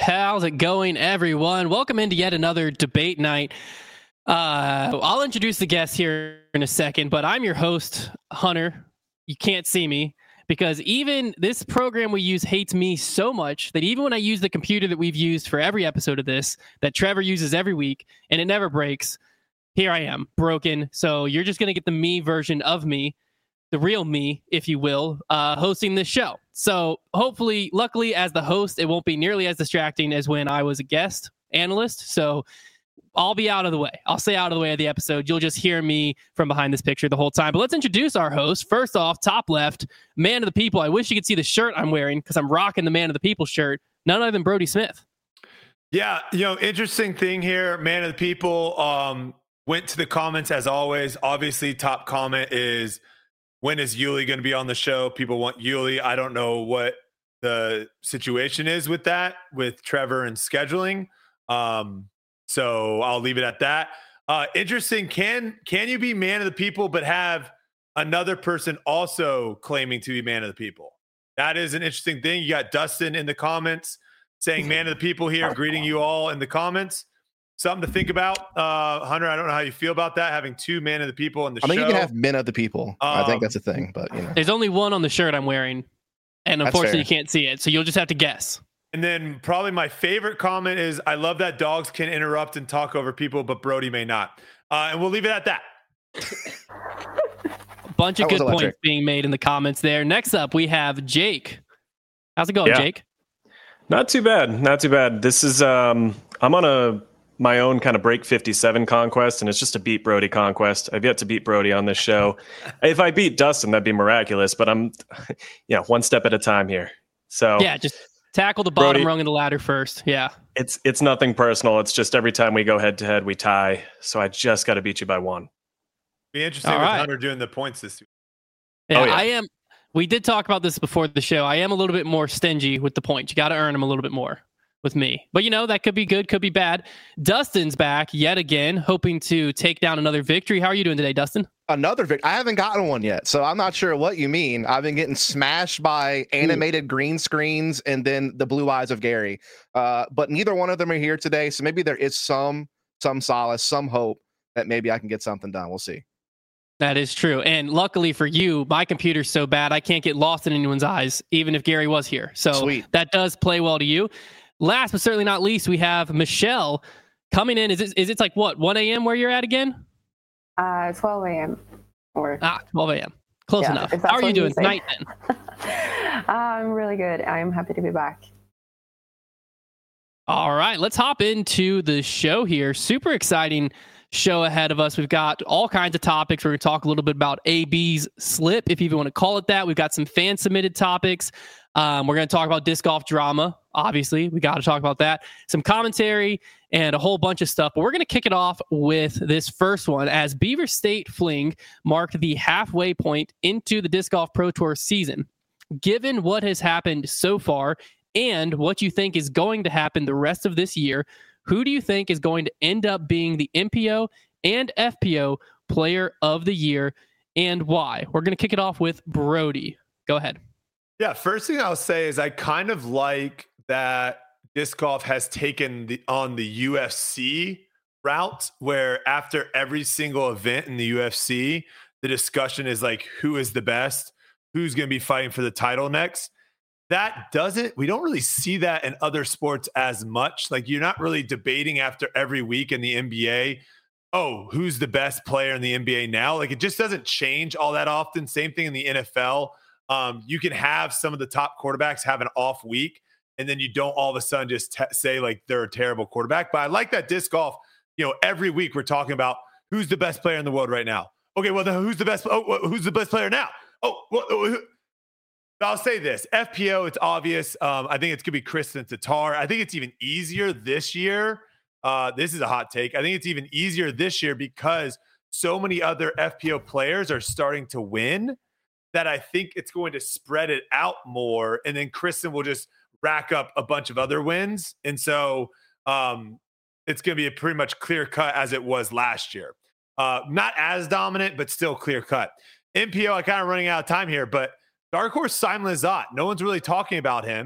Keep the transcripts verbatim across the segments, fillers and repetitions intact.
How's it going, everyone? Welcome into yet another debate night. Uh, I'll introduce the guests here in a second, but I'm your host, Hunter. You can't see me because even this program we use hates me so much that even when I use the computer that we've used for every episode of this, that Trevor uses every week, and it never breaks, here I am, broken. So you're just going to get the me version of me, the real me, if you will, uh, hosting this show. So hopefully, luckily, as the host, it won't be nearly as distracting as when I was a guest analyst. So I'll be out of the way. I'll stay out of the way of the episode. You'll just hear me from behind this picture the whole time. But let's introduce our host. First off, top left, man of the people. I wish you could see the shirt I'm wearing because I'm rocking the man of the people shirt. None other than Brody Smith. Yeah, you know, interesting thing here. Man of the people um, went to the comments as always. Obviously, top comment is, when is Yuli going to be on the show? People want Yuli. I don't know what the situation is with that, with Trevor and scheduling. Um, so I'll leave it at that. Uh, interesting. Can can you be man of the people, but have another person also claiming to be man of the people? That is an interesting thing. You got Dustin in the comments saying man of the people here, greeting you all in the comments. Something to think about. Uh, Hunter, I don't know how you feel about that, having two man of the people in the I show. mean, you can have men of the people. Um, I think that's a thing, but you know. There's only one on the shirt I'm wearing, and unfortunately you can't see it, so you'll just have to guess. And then probably my favorite comment is, I love that dogs can interrupt and talk over people, but Brody may not. Uh, and we'll leave it at that. A bunch of That was good electric. points being made in the comments there. Next up, we have Jake. How's it going, Yeah. Jake? Not too bad. Not too bad. This is, um, I'm on a my own kind of break fifty-seven conquest, and it's just a beat Brody conquest. I've yet to beat Brody on this show. If I beat Dustin, that'd be miraculous, but I'm, you know, one step at a time here. So Yeah, just tackle the bottom Brody- rung of the ladder first. Yeah. it's it's nothing personal. It's just every time we go head to head, we tie. So I just got to beat you by one. Be interesting All with right. Hunter doing the points this week. Yeah, Oh, yeah. I am. We did talk about this before the show. I am a little bit more stingy with the points. You got to earn them a little bit more with me. But, you know, that could be good, could be bad. Dustin's back yet again, hoping to take down another victory. How are you doing today, Dustin? Another vic. I haven't gotten one yet, so I'm not sure what you mean. I've been getting smashed by animated green screens and then the blue eyes of Gary. Uh, but neither one of them are here today, so maybe there is some some solace, some hope that maybe I can get something done. We'll see. That is true. And luckily for you, my computer's so bad, I can't get lost in anyone's eyes, even if Gary was here. So Sweet. That does play well to you. Last but certainly not least, we have Michelle coming in. Is it, is it like, what, one a.m. where you're at again? Uh, twelve a.m. or Ah, twelve a.m. Close Yeah, enough. if that's How are you what you doing say. tonight then? uh, I'm really good. I'm happy to be back. All right, let's hop into the show here. Super exciting show ahead of us. We've got all kinds of topics. We're going to talk a little bit about A B's slip, if you even want to call it that. We've got some fan submitted topics. Um, we're going to talk about disc golf drama. Obviously, we got to talk about that. Some commentary and a whole bunch of stuff. But we're going to kick it off with this first one as Beaver State Fling marked the halfway point into the Disc Golf Pro Tour season. Given what has happened so far and what you think is going to happen the rest of this year, who do you think is going to end up being the M P O and F P O Player of the Year, and why? We're going to kick it off with Brody. Go ahead. Yeah, first thing I'll say is I kind of like that disc golf has taken the on the U F C route, where after every single event in the U F C, the discussion is like, who is the best? Who's going to be fighting for the title next? That doesn't, we don't really see that in other sports as much. Like, you're not really debating after every week in the N B A, oh, who's the best player in the N B A now? Like, it just doesn't change all that often. Same thing in the N F L. Um, you can have some of the top quarterbacks have an off week, and then you don't all of a sudden just te- say like they're a terrible quarterback. But I like that disc golf, you know, every week we're talking about who's the best player in the world right now. Okay, well, then who's the best? Oh, who's the best player now? Oh, well, who, I'll say this. F P O, it's obvious. Um, I think it's going to be Kristen Tatar. I think it's even easier this year. Uh, this is a hot take. I think it's even easier this year because so many other F P O players are starting to win that I think it's going to spread it out more. And then Kristen will just rack up a bunch of other wins. And so um, it's going to be a pretty much clear cut as it was last year. Uh, not as dominant, but still clear cut. M P O, I kind of running out of time here, but Dark Horse Simon Lizotte, no one's really talking about him.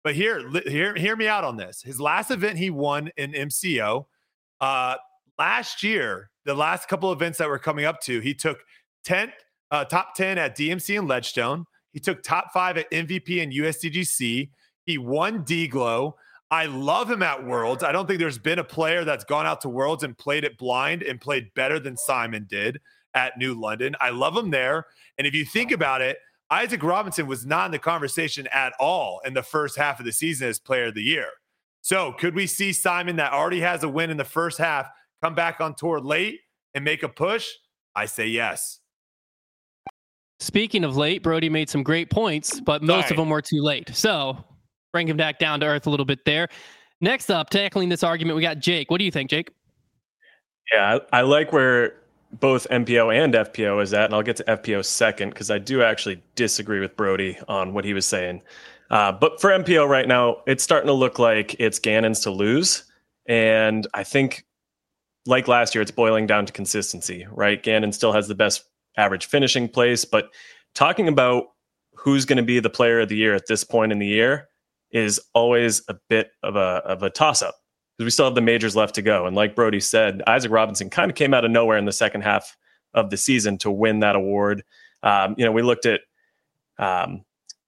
But here, li- hear, hear me out on this. His last event he won in M C O. Uh, last year, the last couple events that we're coming up to, he took tenth, uh, top ten at D M C and Ledgestone. He took top five at M V P and U S D G C. He won D-Glow. I love him at Worlds. I don't think there's been a player that's gone out to Worlds and played it blind and played better than Simon did at New London. I love him there. And if you think about it, Isaac Robinson was not in the conversation at all in the first half of the season as player of the year. So could we see Simon, that already has a win in the first half, come back on tour late and make a push? I say yes. Speaking of late, Brody made some great points, but most Sorry. of them were too late. So bring him back down to earth a little bit there. Next up, tackling this argument, we got Jake. What do you think, Jake? Yeah, I, I like where both M P O and F P O is at, and I'll get to F P O second because I do actually disagree with Brody on what he was saying. Uh, but for M P O right now, it's starting to look like it's Gannon's to lose. And I think, like last year, it's boiling down to consistency, right? Gannon still has the best average finishing place, but talking about who's going to be the player of the year at this point in the year is always a bit of a of a toss-up because we still have the majors left to go. And like Brody said, Isaac Robinson kind of came out of nowhere in the second half of the season to win that award. Um, you know, we looked at um,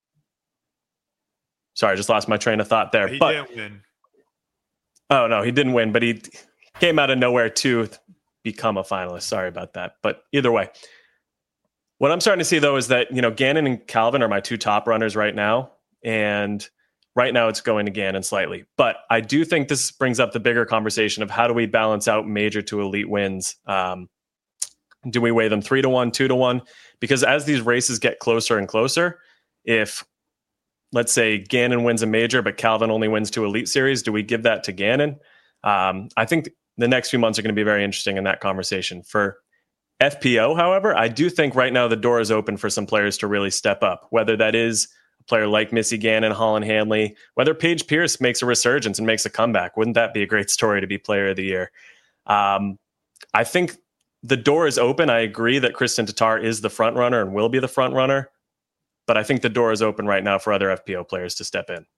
sorry, I just lost my train of thought there. He but, didn't win. Oh, no, he didn't win, but he came out of nowhere to become a finalist. Sorry about that. But either way, what I'm starting to see, though, is that, you know, Gannon and Calvin are my two top runners right now. And right now it's going to Gannon slightly. But I do think this brings up the bigger conversation of how do we balance out major to elite wins? Um, do we weigh them three to one, two to one? Because as these races get closer and closer, if, let's say, Gannon wins a major, but Calvin only wins two elite series, do we give that to Gannon? Um, I think the next few months are going to be very interesting in that conversation. For F P O, however, I do think right now the door is open for some players to really step up, whether that is a player like Missy Gannon, Holland Hanley, whether Paige Pierce makes a resurgence and makes a comeback. Wouldn't that be a great story to be player of the year? Um, I think the door is open. I agree that Kristen Tatar is the front runner and will be the front runner, but I think the door is open right now for other F P O players to step in.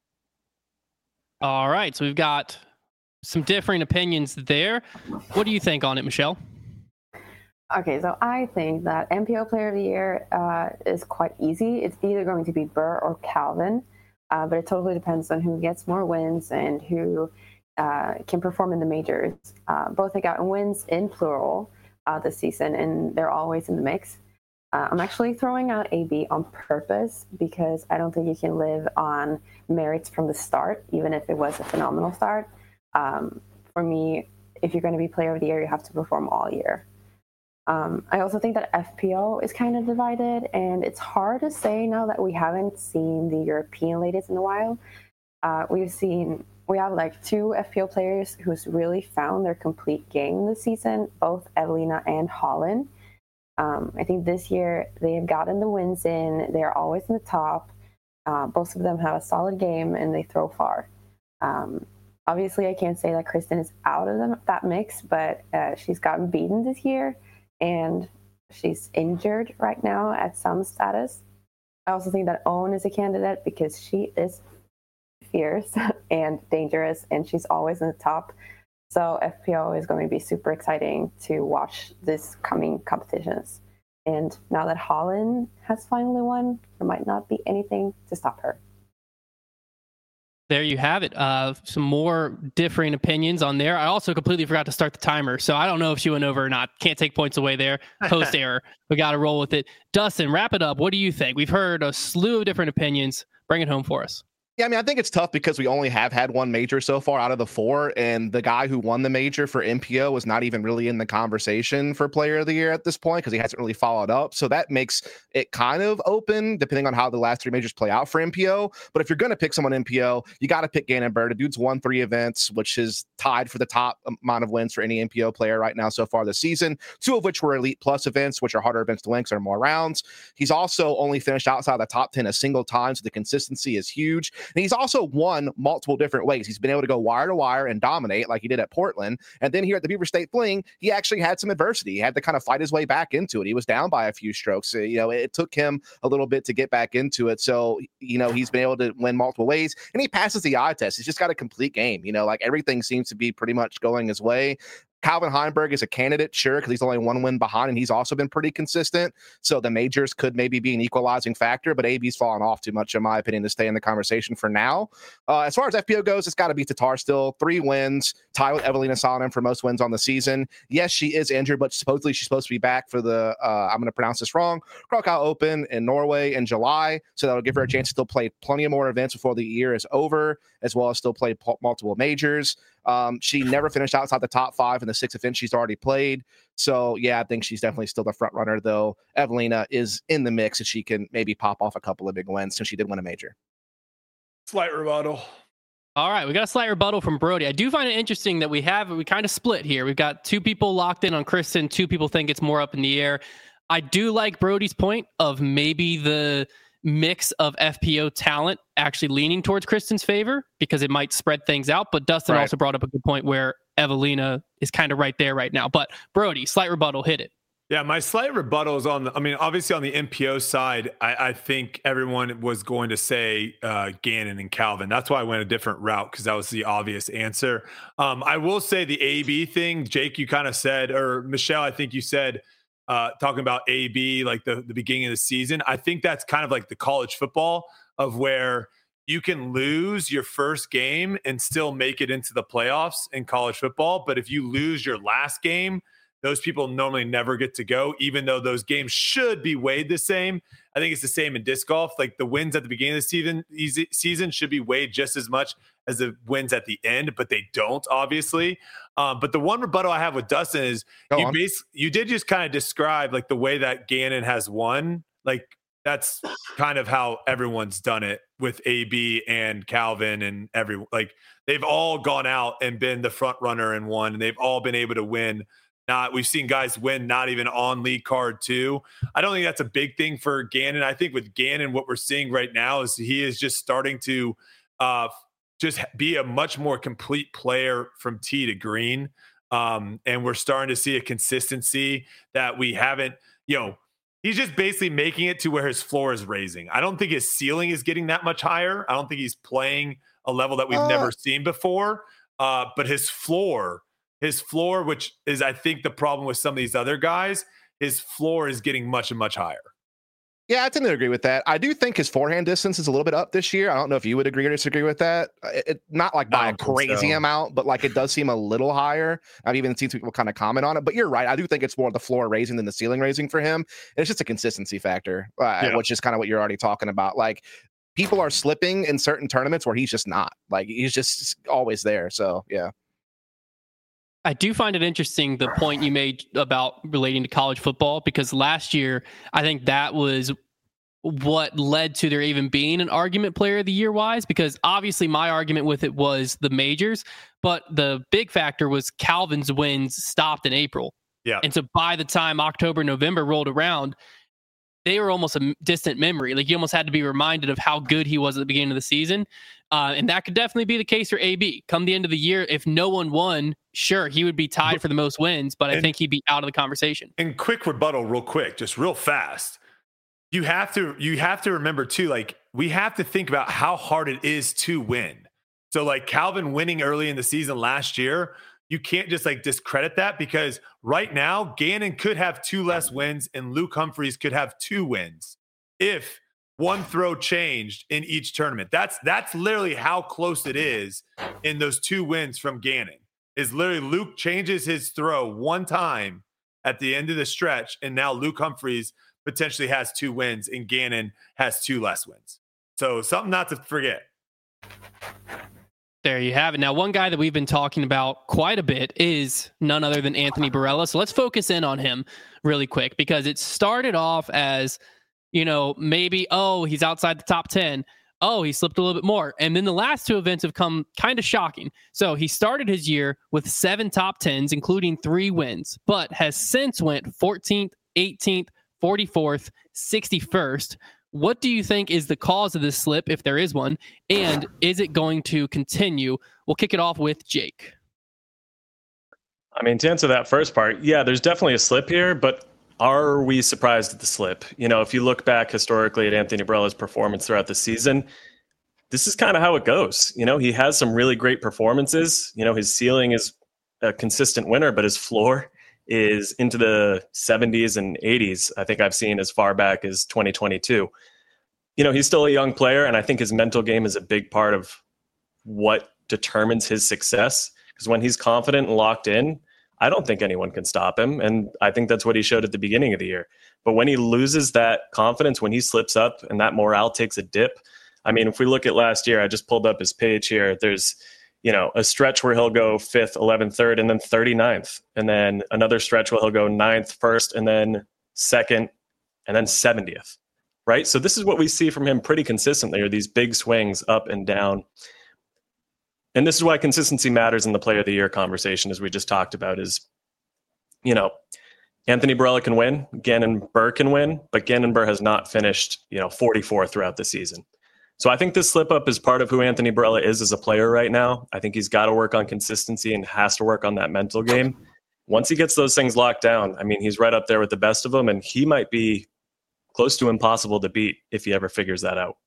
All right, so we've got some differing opinions there. What do you think on it, Michelle? Okay, so I think that M P O Player of the Year uh, is quite easy. It's either going to be Burr or Calvin, uh, but it totally depends on who gets more wins and who uh, can perform in the majors. Uh, both have gotten wins in plural uh, this season, and they're always in the mix. Uh, I'm actually throwing out A B on purpose because I don't think you can live on merits from the start, even if it was a phenomenal start. Um, for me, if you're going to be Player of the Year, you have to perform all year. Um, I also think that F P O is kind of divided, and it's hard to say now that we haven't seen the European ladies in a while. Uh, we've seen, we have like two F P O players who's really found their complete game this season, both Evelina and Holland. Um, I think this year they've gotten the wins in. They're always in the top. Uh, both of them have a solid game, and they throw far. Um, obviously, I can't say that Kristen is out of the, that mix, but uh, she's gotten beaten this year. And she's injured right now at some status. I also think that Owen is a candidate because she is fierce and dangerous, and she's always in the top. So F P O is going to be super exciting to watch this coming competitions. And now that Holland has finally won, there might not be anything to stop her. There you have it. Uh, some more differing opinions on there. I also completely forgot to start the timer, so I don't know if she went over or not. Can't take points away there. Post error. We got to roll with it. Dustin, wrap it up. What do you think? We've heard a slew of different opinions. Bring it home for us. Yeah, I mean, I think it's tough because we only have had one major so far out of the four, and the guy who won the major for M P O is not even really in the conversation for Player of the Year at this point because he hasn't really followed up. So that makes it kind of open depending on how the last three majors play out for M P O. But if you're going to pick someone M P O, you got to pick Gannon Burr. The dude's won three events, which is tied for the top amount of wins for any M P O player right now so far this season, two of which were Elite Plus events, which are harder events to win because there are more rounds. He's also only finished outside the top ten a single time, so the consistency is huge. And he's also won multiple different ways. He's been able to go wire to wire and dominate like he did at Portland. And then here at the Beaver State Fling, he actually had some adversity. He had to kind of fight his way back into it. He was down by a few strokes. You know, it took him a little bit to get back into it. So, you know, he's been able to win multiple ways, and he passes the eye test. He's just got a complete game. You know, like everything seems to be pretty much going his way. Calvin Heimberg is a candidate, sure, because he's only one win behind, and he's also been pretty consistent. So the majors could maybe be an equalizing factor, but A B's fallen off too much, in my opinion, to stay in the conversation for now. Uh, as far as F P O goes, it's got to be Tatar still. Three wins, tied with Evelina Salonen for most wins on the season. Yes, she is injured, but supposedly she's supposed to be back for the, uh, I'm going to pronounce this wrong, Krakow Open in Norway in July. So that'll give her a chance to still play plenty of more events before the year is over, as well as still play p- multiple majors. Um, she never finished outside the top five in the six events she's already played. So, yeah, I think she's definitely still the front runner, though Evelina is in the mix, and she can maybe pop off a couple of big wins since she did win a major. Slight rebuttal. All right, we got a slight rebuttal from Brody. I do find it interesting that we have, we kind of split here. We've got two people locked in on Kristen. Two people think it's more up in the air. I do like Brody's point of maybe the mix of F P O talent actually leaning towards Kristen's favor because it might spread things out. But Dustin Right. also brought up a good point where Evelina is kind of right there right now. But Brody, slight rebuttal, hit it. Yeah, my slight rebuttal is on the, I mean, obviously on the M P O side, I, I think everyone was going to say uh, Gannon and Calvin. That's why I went a different route, because that was the obvious answer. Um, I will say the A B thing, Jake, you kind of said, or Michelle, I think you said, uh, talking about A B, like the, the beginning of the season. I think that's kind of like the college football of where you can lose your first game and still make it into the playoffs in college football. But if you lose your last game, those people normally never get to go, even though those games should be weighed the same. I think it's the same in disc golf. Like the wins at the beginning of the season, easy, season should be weighed just as much as the wins at the end, but they don't, obviously. Um, but the one rebuttal I have with Dustin is Go you, on. bas- you did just kind of describe like the way that Gannon has won. Like that's kind of how everyone's done it with A B and Calvin and everyone. Like they've all gone out and been the front runner and won, and they've all been able to win. Not, we've seen guys win not even on lead card two. I don't think that's a big thing for Gannon. I think with Gannon, what we're seeing right now is he is just starting to uh, just be a much more complete player from tee to green. Um, and we're starting to see a consistency that we haven't, you know, he's just basically making it to where his floor is raising. I don't think his ceiling is getting that much higher. I don't think he's playing a level that we've Uh, never seen before. Uh, but his floor, his floor, which is, I think, the problem with some of these other guys, his floor is getting much and much higher. Yeah, I tend to agree with that. I do think his forehand distance is a little bit up this year. I don't know if you would agree or disagree with that. It, it- not like by I a don't think crazy so. amount, but like it does seem a little higher. I've even seen people kind of comment on it. But you're right. I do think it's more the floor raising than the ceiling raising for him. It's just a consistency factor, uh, Yeah. which is kind of what you're already talking about. Like people are slipping in certain tournaments where he's just not. Like he's just always there. So yeah. I do find it interesting the point you made about relating to college football, because last year I think that was what led to there even being an argument player of the year wise, because obviously my argument with it was the majors, but the big factor was Calvin's wins stopped in April. Yeah. And so by the time October, November rolled around, they were almost a distant memory. Like you almost had to be reminded of how good he was at the beginning of the season. Uh, and that could definitely be the case for A B. Come the end of the year, if no one won, sure, he would be tied for the most wins, but I And- think he'd be out of the conversation. And quick rebuttal, real quick, just real fast. You have to you have to remember too, like we have to think about how hard it is to win. So like Calvin winning early in the season last year, you can't just like discredit that, because right now Gannon could have two less wins and Luke Humphreys could have two wins if one throw changed in each tournament. That's that's literally how close it is in those two wins from Gannon. Is literally Luke changes his throw one time at the end of the stretch, and now Luke Humphreys potentially has two wins and Gannon has two less wins. So something not to forget. There you have it. Now, one guy that we've been talking about quite a bit is none other than Anthony Barella. So let's focus in on him really quick, because it started off as, you know, maybe, oh, he's outside the top ten. Oh, he slipped a little bit more. And then the last two events have come kind of shocking. So he started his year with seven top tens, including three wins, but has since went fourteenth, eighteenth, forty-fourth, sixty-first, What do you think is the cause of this slip, if there is one, and is it going to continue? We'll kick it off with Jake. I mean, to answer that first part, yeah, there's definitely a slip here, but are we surprised at the slip? You know, if you look back historically at Anthony Barella's performance throughout the season, this is kind of how it goes. You know, he has some really great performances. You know, his ceiling is a consistent winner, but his floor is into the seventies and eighties. I think I've seen as far back as twenty twenty-two. You know, he's still a young player, and I think his mental game is a big part of what determines his success. Because when he's confident and locked in, I don't think anyone can stop him. And I think that's what he showed at the beginning of the year. But when he loses that confidence, when he slips up and that morale takes a dip, I mean, if we look at last year, I just pulled up his page here. There's, you know, a stretch where he'll go fifth, eleventh, third, and then thirty-ninth. And then another stretch where he'll go ninth, first, and then second, and then seventieth. Right? So this is what we see from him pretty consistently, are these big swings up and down. And this is why consistency matters in the player of the year conversation, as we just talked about, is, you know, Anthony Barella can win, Gannon Buhr can win, but Gannon Buhr has not finished, you know, forty-fourth throughout the season. So I think this slip up is part of who Anthony Barella is as a player right now. I think he's got to work on consistency and has to work on that mental game. Once he gets those things locked down, I mean, he's right up there with the best of them, and he might be close to impossible to beat if he ever figures that out.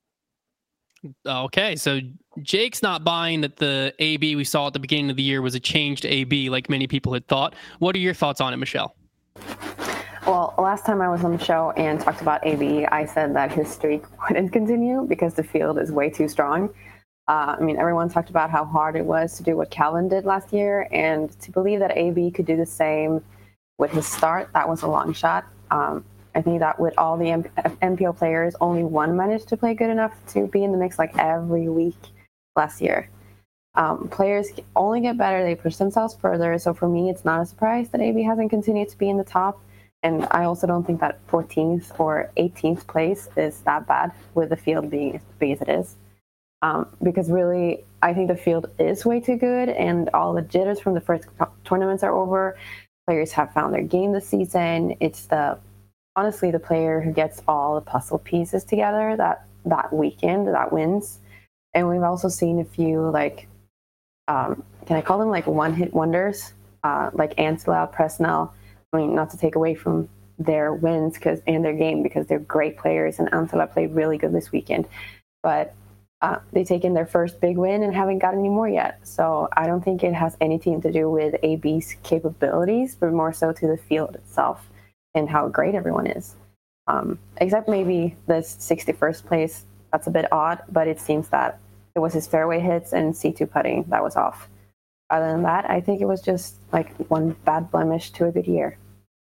Okay, so Jake's not buying that the A B we saw at the beginning of the year was a changed A B like many people had thought. What are your thoughts on it, Michelle? Well, last time I was on the show and talked about A B, I said that his streak wouldn't continue because the field is way too strong. Uh, I mean, everyone talked about how hard it was to do what Calvin did last year, and to believe that A B could do the same with his start, that was a long shot. Um, I think that with all the M P O players, only one managed to play good enough to be in the mix like every week last year. Um, players only get better. They push themselves further. So for me, it's not a surprise that A B hasn't continued to be in the top. And I also don't think that fourteenth or eighteenth place is that bad with the field being as big as it is. Um, because really, I think the field is way too good, and all the jitters from the first tournaments are over. Players have found their game this season. It's the honestly the player who gets all the puzzle pieces together that that weekend that wins. And we've also seen a few, like, um, can I call them like one-hit wonders, uh, like Ancila, Presnell. I mean, not to take away from their wins because and their game, because they're great players, and Ancila played really good this weekend. But uh, they taken their first big win and haven't got any more yet. So I don't think it has anything to do with A B's capabilities, but more so to the field itself and how great everyone is. Um, except maybe this sixty-first place, that's a bit odd, but it seems that it was his fairway hits and C two putting that was off. Other than that, I think it was just like one bad blemish to a good year.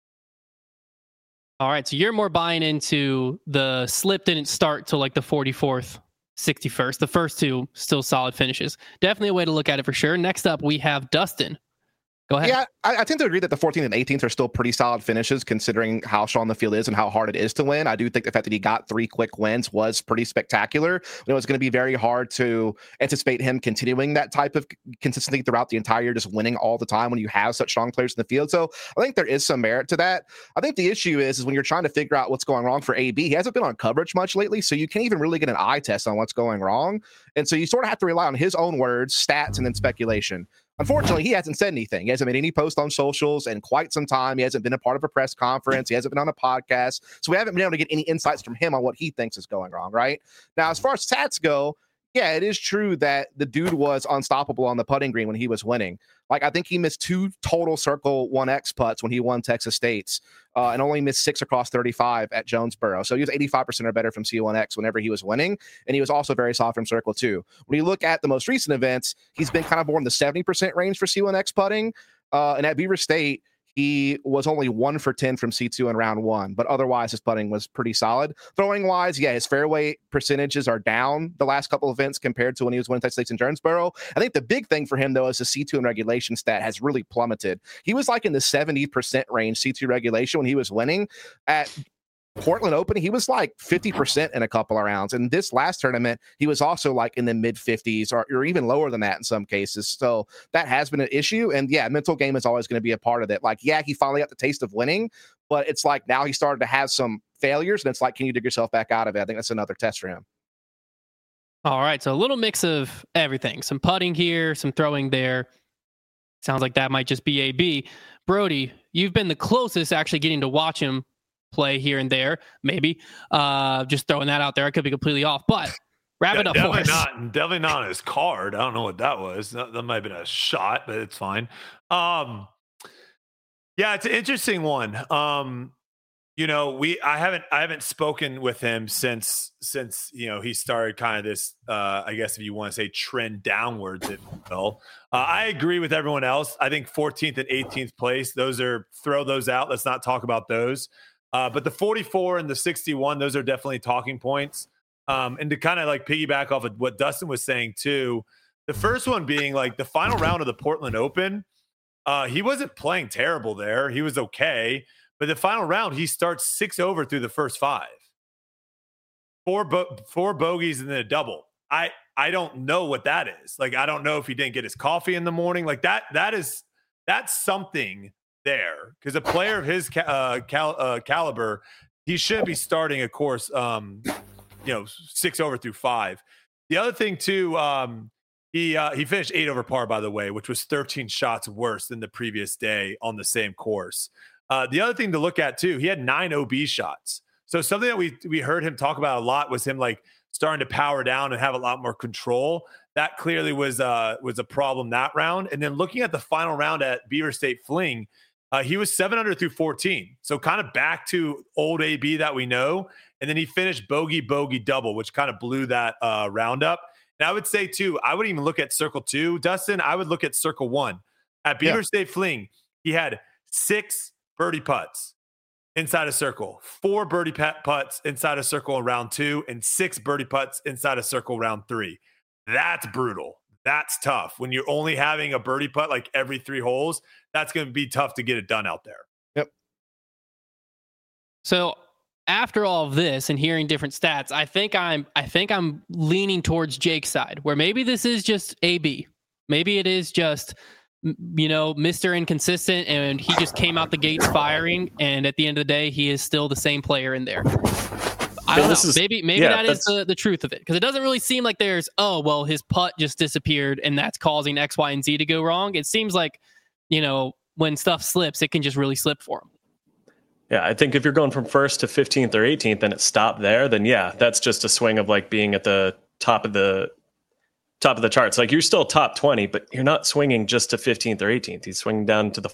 All right, so you're more buying into the slip didn't start till like the forty-fourth, sixty-first. The first two still solid finishes. Definitely a way to look at it for sure. Next up, we have Dustin. Go ahead. Yeah, I, I tend to agree that the fourteenth and eighteenth are still pretty solid finishes considering how strong the field is and how hard it is to win. I do think the fact that he got three quick wins was pretty spectacular. You know, it's going to be very hard to anticipate him continuing that type of consistency throughout the entire year, just winning all the time when you have such strong players in the field. So I think there is some merit to that. I think the issue is, is when you're trying to figure out what's going wrong for A B, he hasn't been on coverage much lately, so you can't even really get an eye test on what's going wrong. And so you sort of have to rely on his own words, stats, and then speculation. Unfortunately, he hasn't said anything. He hasn't made any posts on socials in quite some time. He hasn't been a part of a press conference. He hasn't been on a podcast. So we haven't been able to get any insights from him on what he thinks is going wrong, right? Now, as far as stats go, yeah, it is true that the dude was unstoppable on the putting green when he was winning. Like, I think he missed two total Circle one X putts when he won Texas State's uh, and only missed six across thirty-five at Jonesboro. So he was eighty-five percent or better from C one X whenever he was winning. And he was also very soft from Circle two. When you look at the most recent events, he's been kind of more in the seventy percent range for C one X putting. Uh, and at Beaver State, he was only one for ten from C two in round one, but otherwise his putting was pretty solid. Throwing wise, yeah, his fairway percentages are down the last couple of events compared to when he was winning Texas State in Jonesboro. I think the big thing for him, though, is the C two in regulation stat has really plummeted. He was like in the seventy percent range C two regulation when he was winning. At Portland Open, he was like fifty percent in a couple of rounds. And this last tournament, he was also like in the mid fifties or, or even lower than that in some cases. So that has been an issue. And yeah, mental game is always going to be a part of it. Like, yeah, he finally got the taste of winning, but it's like now he started to have some failures, and it's like, can you dig yourself back out of it? I think that's another test for him. All right, so a little mix of everything. Some putting here, some throwing there. Sounds like that might just be A B. Brody, you've been the closest actually getting to watch him play here and there, maybe. Uh, just throwing that out there. I could be completely off, but wrap yeah, it up for definitely us. Not, definitely not on his card. I don't know what that was. That, that might have been a shot, but it's fine. Um, yeah, it's an interesting one. Um, you know, we I haven't I haven't spoken with him since since you know he started kind of this. Uh, I guess if you want to say trend downwards, if you will. Uh, I agree with everyone else. I think fourteenth and eighteenth place. Those are throw those out. Let's not talk about those. Uh, but the forty-four and the sixty-one, those are definitely talking points. Um, and to kind of like piggyback off of what Dustin was saying too, the first one being like the final round of the Portland Open, uh, he wasn't playing terrible there. He was okay. But the final round, he starts six over through the first five. Four, bo- four bogeys and then a double. I, I don't know what that is. Like, I don't know if he didn't get his coffee in the morning. Like that, that is, that's something there. Because a player of his ca- uh, cal- uh, caliber, he should be starting a course, um, you know, six over through five. The other thing too, um, he uh, he finished eight over par, by the way, which was thirteen shots worse than the previous day on the same course. Uh, the other thing to look at too, he had nine O B shots. So something that we we heard him talk about a lot was him like starting to power down and have a lot more control. That clearly was uh was a problem that round. And then looking at the final round at Beaver State Fling, uh, he was seven under through fourteen. So kind of back to old A B that we know. And then he finished bogey, bogey, double, which kind of blew that uh, round up. And I would say too, I wouldn't even look at circle two, Dustin. I would look at circle one. At Beaver yeah. State Fling, he had six birdie putts inside a circle, four birdie putts inside a circle in round two, and six birdie putts inside a circle round three. That's brutal. That's tough. When you're only having a birdie putt like every three holes, that's going to be tough to get it done out there. Yep. So after all of this and hearing different stats, I think I'm I think I'm leaning towards Jake's side, where maybe this is just A B. Maybe it is just, you know, Mister Inconsistent, and he just came out the gates firing, and at the end of the day, he is still the same player in there. I don't know. Is, maybe maybe yeah, that is the, the truth of it, because it doesn't really seem like there's, oh, well, his putt just disappeared, and that's causing X, Y, and Z to go wrong. It seems like, you know, when stuff slips, it can just really slip for him. Yeah, I think if you're going from first to fifteenth or eighteenth and it stopped there, then yeah, that's just a swing of like being at the top of the top of the charts. Like you're still top twenty, but you're not swinging just to fifteenth or eighteenth. He's swinging down to the.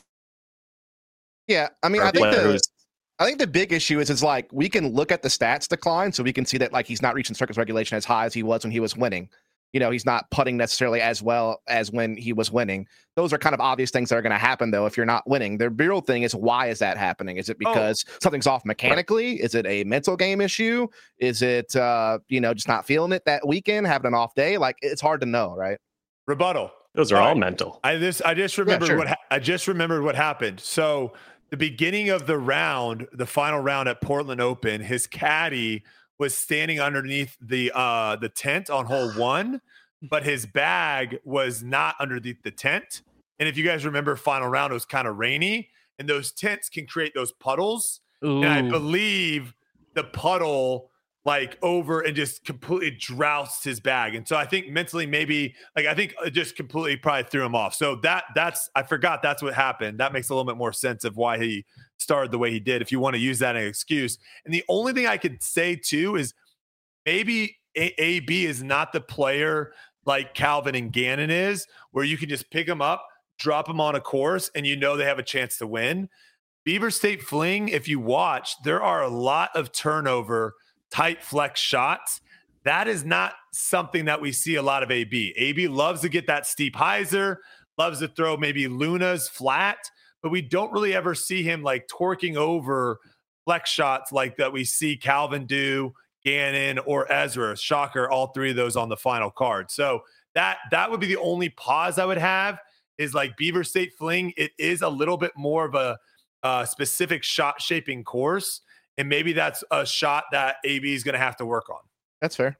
Yeah, I mean, I think the, I think the big issue is, is like we can look at the stats decline, so we can see that like he's not reaching circuit regulation as high as he was when he was winning. You know, he's not putting necessarily as well as when he was winning. Those are kind of obvious things that are going to happen, though, if you're not winning. The real thing is, why is that happening? Is it because oh. something's off mechanically? Right. Is it a mental game issue? Is it, uh, you know, just not feeling it that weekend, having an off day? Like, it's hard to know, right? Rebuttal. Those are all, all right. mental. I just, I just remembered yeah, sure. what ha- I just remembered what happened. So the beginning of the round, the final round at Portland Open, his caddy was standing underneath the uh, the tent on hole one. But his bag was not underneath the tent. And if you guys remember, final round, it was kind of rainy, and those tents can create those puddles. Ooh. And I believe the puddle like over and just completely droused his bag. And so I think mentally, maybe like, I think it just completely probably threw him off. So that that's, I forgot that's what happened. That makes a little bit more sense of why he started the way he did, if you want to use that as an excuse. And the only thing I could say too, is maybe A B is not the player like Calvin and Gannon is, where you can just pick them up, drop them on a course, and you know they have a chance to win. Beaver State Fling, if you watch, there are a lot of turnover, tight flex shots. That is not something that we see a lot of A B. A B loves to get that steep hyzer, loves to throw maybe Lunas flat, but we don't really ever see him like torquing over flex shots like that we see Calvin do, Gannon, or Ezra. Shocker, all three of those on the final card. So that that would be the only pause I would have, is like Beaver State Fling. It is a little bit more of a uh, specific shot shaping course, and maybe that's a shot that A B is going to have to work on. That's fair.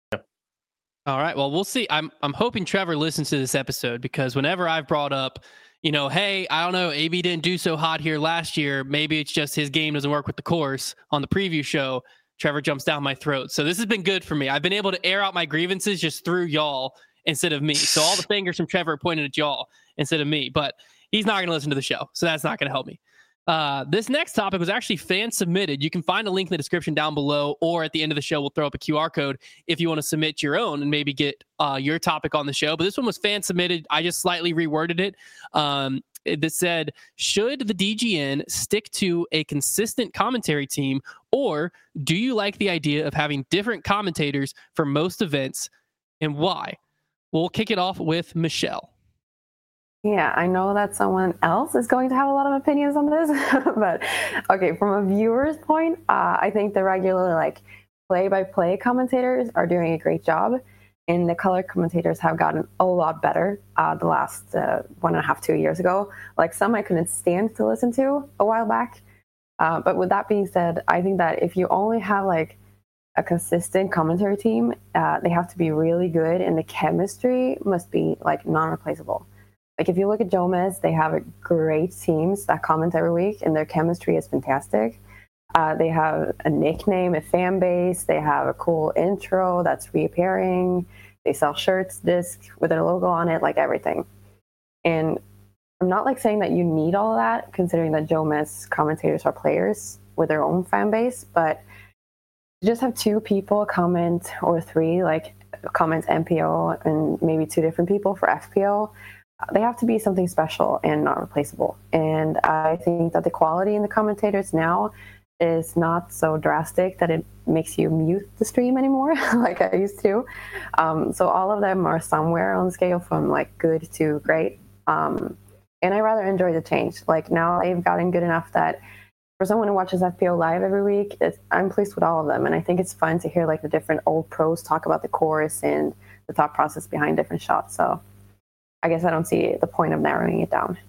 All right. Well, we'll see. I'm I'm hoping Trevor listens to this episode, because whenever I've brought up, you know, hey, I don't know, A B didn't do so hot here last year. Maybe it's just his game doesn't work with the course on the preview show. Trevor jumps down my throat. So this has been good for me. I've been able to air out my grievances just through y'all instead of me. So all the fingers from Trevor are pointed at y'all instead of me, but he's not going to listen to the show. So that's not going to help me. Uh, this next topic was actually fan submitted. You can find a link in the description down below, or at the end of the show, we'll throw up a Q R code if you want to submit your own and maybe get uh, your topic on the show. But this one was fan submitted. I just slightly reworded it. Um, That said, should the D G N stick to a consistent commentary team, or do you like the idea of having different commentators for most events, and why? We'll kick it off with Michelle. Yeah, I know that someone else is going to have a lot of opinions on this, but okay, from a viewer's point, uh, I think the regular like play-by-play commentators are doing a great job. And the color commentators have gotten a lot better uh, the last uh, one and a half, two years ago. Like some I couldn't stand to listen to a while back. Uh, but with that being said, I think that if you only have like a consistent commentary team, uh, they have to be really good, and the chemistry must be like non-replaceable. Like if you look at Jomez, they have a great teams that comment every week, and their chemistry is fantastic. Uh, they have a nickname, a fan base. They have a cool intro that's reappearing. They sell shirts, discs with their logo on it, like everything. And I'm not like saying that you need all of that, considering that Jomez commentators are players with their own fan base, but to just have two people comment, or three, like comment M P O and maybe two different people for F P O, they have to be something special and not replaceable. And I think that the quality in the commentators now is not so drastic that it makes you mute the stream anymore like I used to. Um, so all of them are somewhere on the scale from like good to great. Um, and I rather enjoy the change. Like now they've gotten good enough that for someone who watches F P O live every week, it's, I'm pleased with all of them. And I think it's fun to hear like the different old pros talk about the course and the thought process behind different shots. So I guess I don't see the point of narrowing it down.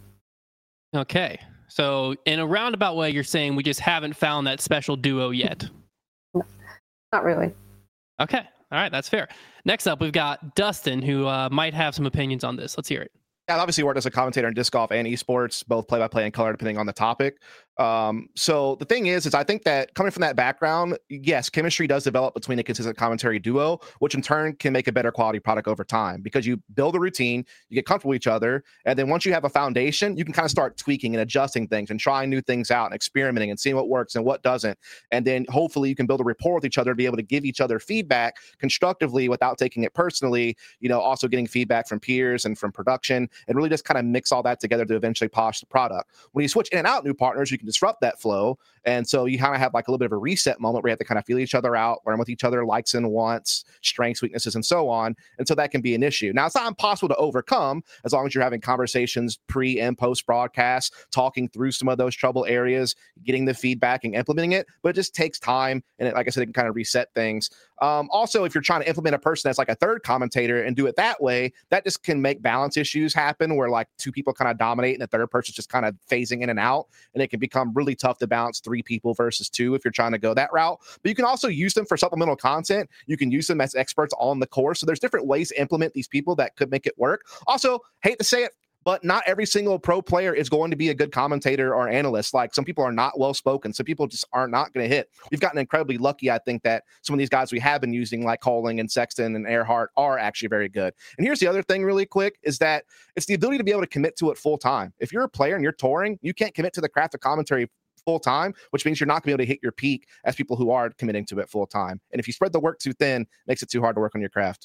Okay. So in a roundabout way, you're saying we just haven't found that special duo yet. No, not really. Okay. All right. That's fair. Next up, we've got Dustin, who uh, might have some opinions on this. Let's hear it. I obviously worked as a commentator in disc golf and esports, both play-by-play and color, depending on the topic. Um, so the thing is, is I think that coming from that background, yes, chemistry does develop between a consistent commentary duo, which in turn can make a better quality product over time, because you build a routine, you get comfortable with each other, and then once you have a foundation, you can kind of start tweaking and adjusting things and trying new things out and experimenting and seeing what works and what doesn't. And then hopefully you can build a rapport with each other to be able to give each other feedback constructively without taking it personally, you know, also getting feedback from peers and from production, and really just kind of mix all that together to eventually polish the product. When you switch in and out new partners, you can disrupt that flow. And so you kind of have like a little bit of a reset moment where you have to kind of feel each other out, learn with each other, likes and wants, strengths, weaknesses, and so on. And so that can be an issue. Now, it's not impossible to overcome as long as you're having conversations pre and post broadcast, talking through some of those trouble areas, getting the feedback and implementing it. But it just takes time. And it, like I said, it can kind of reset things. Um, also, if you're trying to implement a person that's like a third commentator and do it that way, that just can make balance issues happen where like two people kind of dominate and the third person's just kind of phasing in and out. And it can become really tough to balance three people versus two if you're trying to go that route. But you can also use them for supplemental content. You can use them as experts on the course. So there's different ways to implement these people that could make it work. Also, hate to say it, but not every single pro player is going to be a good commentator or analyst. Like some people are not well-spoken. Some people just are not going to hit. We've gotten incredibly lucky, I think, that some of these guys we have been using like Holing and Sexton and Earhart are actually very good. And here's the other thing really quick is that it's the ability to be able to commit to it full time. If you're a player and you're touring, you can't commit to the craft of commentary full time, which means you're not going to be able to hit your peak as people who are committing to it full time. And if you spread the work too thin, it makes it too hard to work on your craft.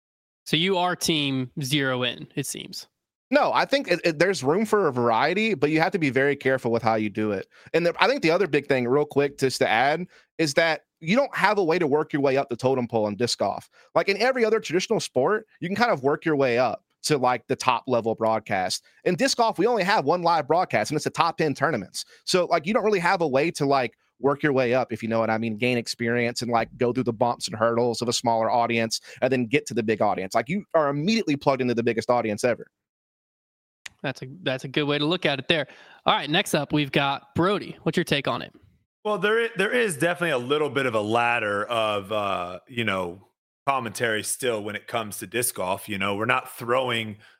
So you are team zero in, it seems. No, I think it, it, there's room for a variety, but you have to be very careful with how you do it. And the, I think the other big thing, real quick, just to add, is that you don't have a way to work your way up the totem pole in disc golf. Like in every other traditional sport, you can kind of work your way up to like the top level broadcast. In disc golf, we only have one live broadcast, and it's the top ten tournaments. So like you don't really have a way to like work your way up, if you know what I mean, gain experience and like go through the bumps and hurdles of a smaller audience and then get to the big audience. Like you are immediately plugged into the biggest audience ever. That's a that's a good way to look at it there. All right, next up, we've got Brody. What's your take on it? Well, there is, there is definitely a little bit of a ladder of, uh, you know, commentary still when it comes to disc golf. You know, we're not throwing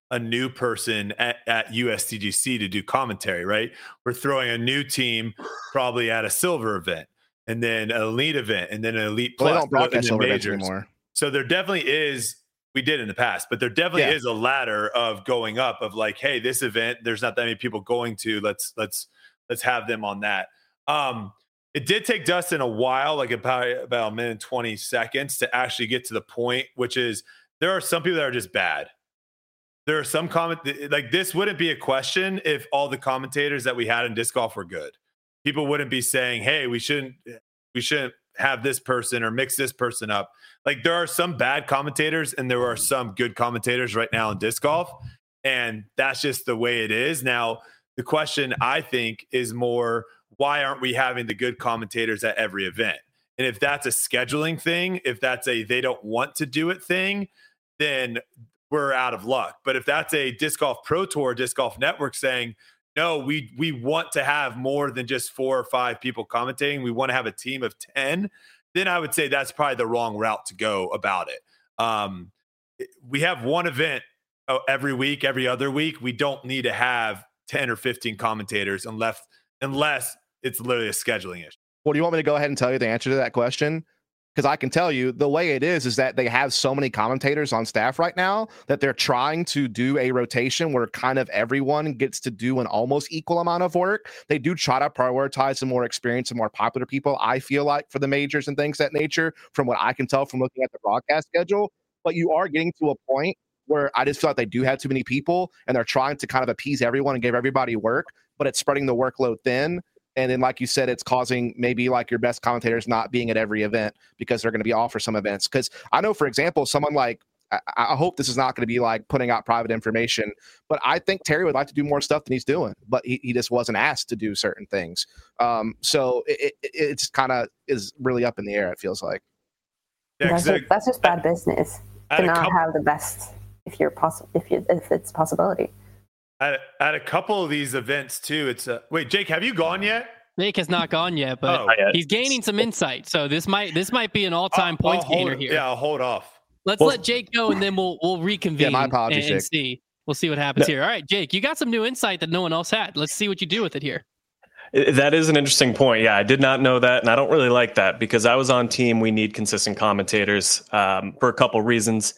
a new person at, at U S D G C to do commentary, right? We're throwing a new team probably at a silver event, and then an elite event, and then an elite plus. Well, they don't broadcast silver events majors anymore. So there definitely is, we did in the past, but there definitely Yeah. is a ladder of going up of like, hey, this event, there's not that many people going to, let's, let's, let's have them on that. Um, it did take Dustin a while, like about, about a minute and twenty seconds to actually get to the point, which is there are some people that are just bad. There are some comment like this wouldn't be a question if all the commentators that we had in disc golf were good. People wouldn't be saying, hey, we shouldn't, we shouldn't have this person or mix this person up. Like there are some bad commentators and there are some good commentators right now in disc golf. And that's just the way it is. Now, the question I think is more, why aren't we having the good commentators at every event? And if that's a scheduling thing, if that's a they don't want to do it thing, then we're out of luck. But if that's a Disc Golf Pro Tour, Disc Golf Network saying, no, we we want to have more than just four or five people commentating, we want to have a team of ten, then I would say that's probably the wrong route to go about it. Um, we have one event every week, every other week. We don't need to have ten or fifteen commentators unless unless it's literally a scheduling issue. Well, do you want me to go ahead and tell you the answer to that question? Because I can tell you the way it is is that they have so many commentators on staff right now that they're trying to do a rotation where kind of everyone gets to do an almost equal amount of work. They do try to prioritize the more experienced and more popular people, I feel like, for the majors and things of that nature, from what I can tell from looking at the broadcast schedule. But you are getting to a point where I just feel like they do have too many people and they're trying to kind of appease everyone and give everybody work, but it's spreading the workload thin. And then, like you said, it's causing maybe like your best commentators not being at every event because they're going to be off for some events. Because I know, for example, someone like, I, I hope this is not going to be like putting out private information, but I think Terry would like to do more stuff than he's doing, but he, he just wasn't asked to do certain things. Um, so it, it it's kind of is really up in the air, it feels like. Yeah, that's, I, that's just bad business to not couple, have the best if you're possible, if you if it's a possibility. At, at a couple of these events too, it's a wait, Jake, have you gone yet? Jake has not gone yet, but Oh. he's gaining some insight. So this might this might be an all-time I'll- points I'll hold- gainer here. Yeah, I'll hold off. Let's Well- let Jake go, and then we'll we'll reconvene. Yeah, my apologies, and, and Jake. see. We'll see what happens No. here. All right, Jake, you got some new insight that no one else had. Let's see what you do with it here. That is an interesting point. Yeah, I did not know that, and I don't really like that because I was on team. We need consistent commentators um, for a couple reasons.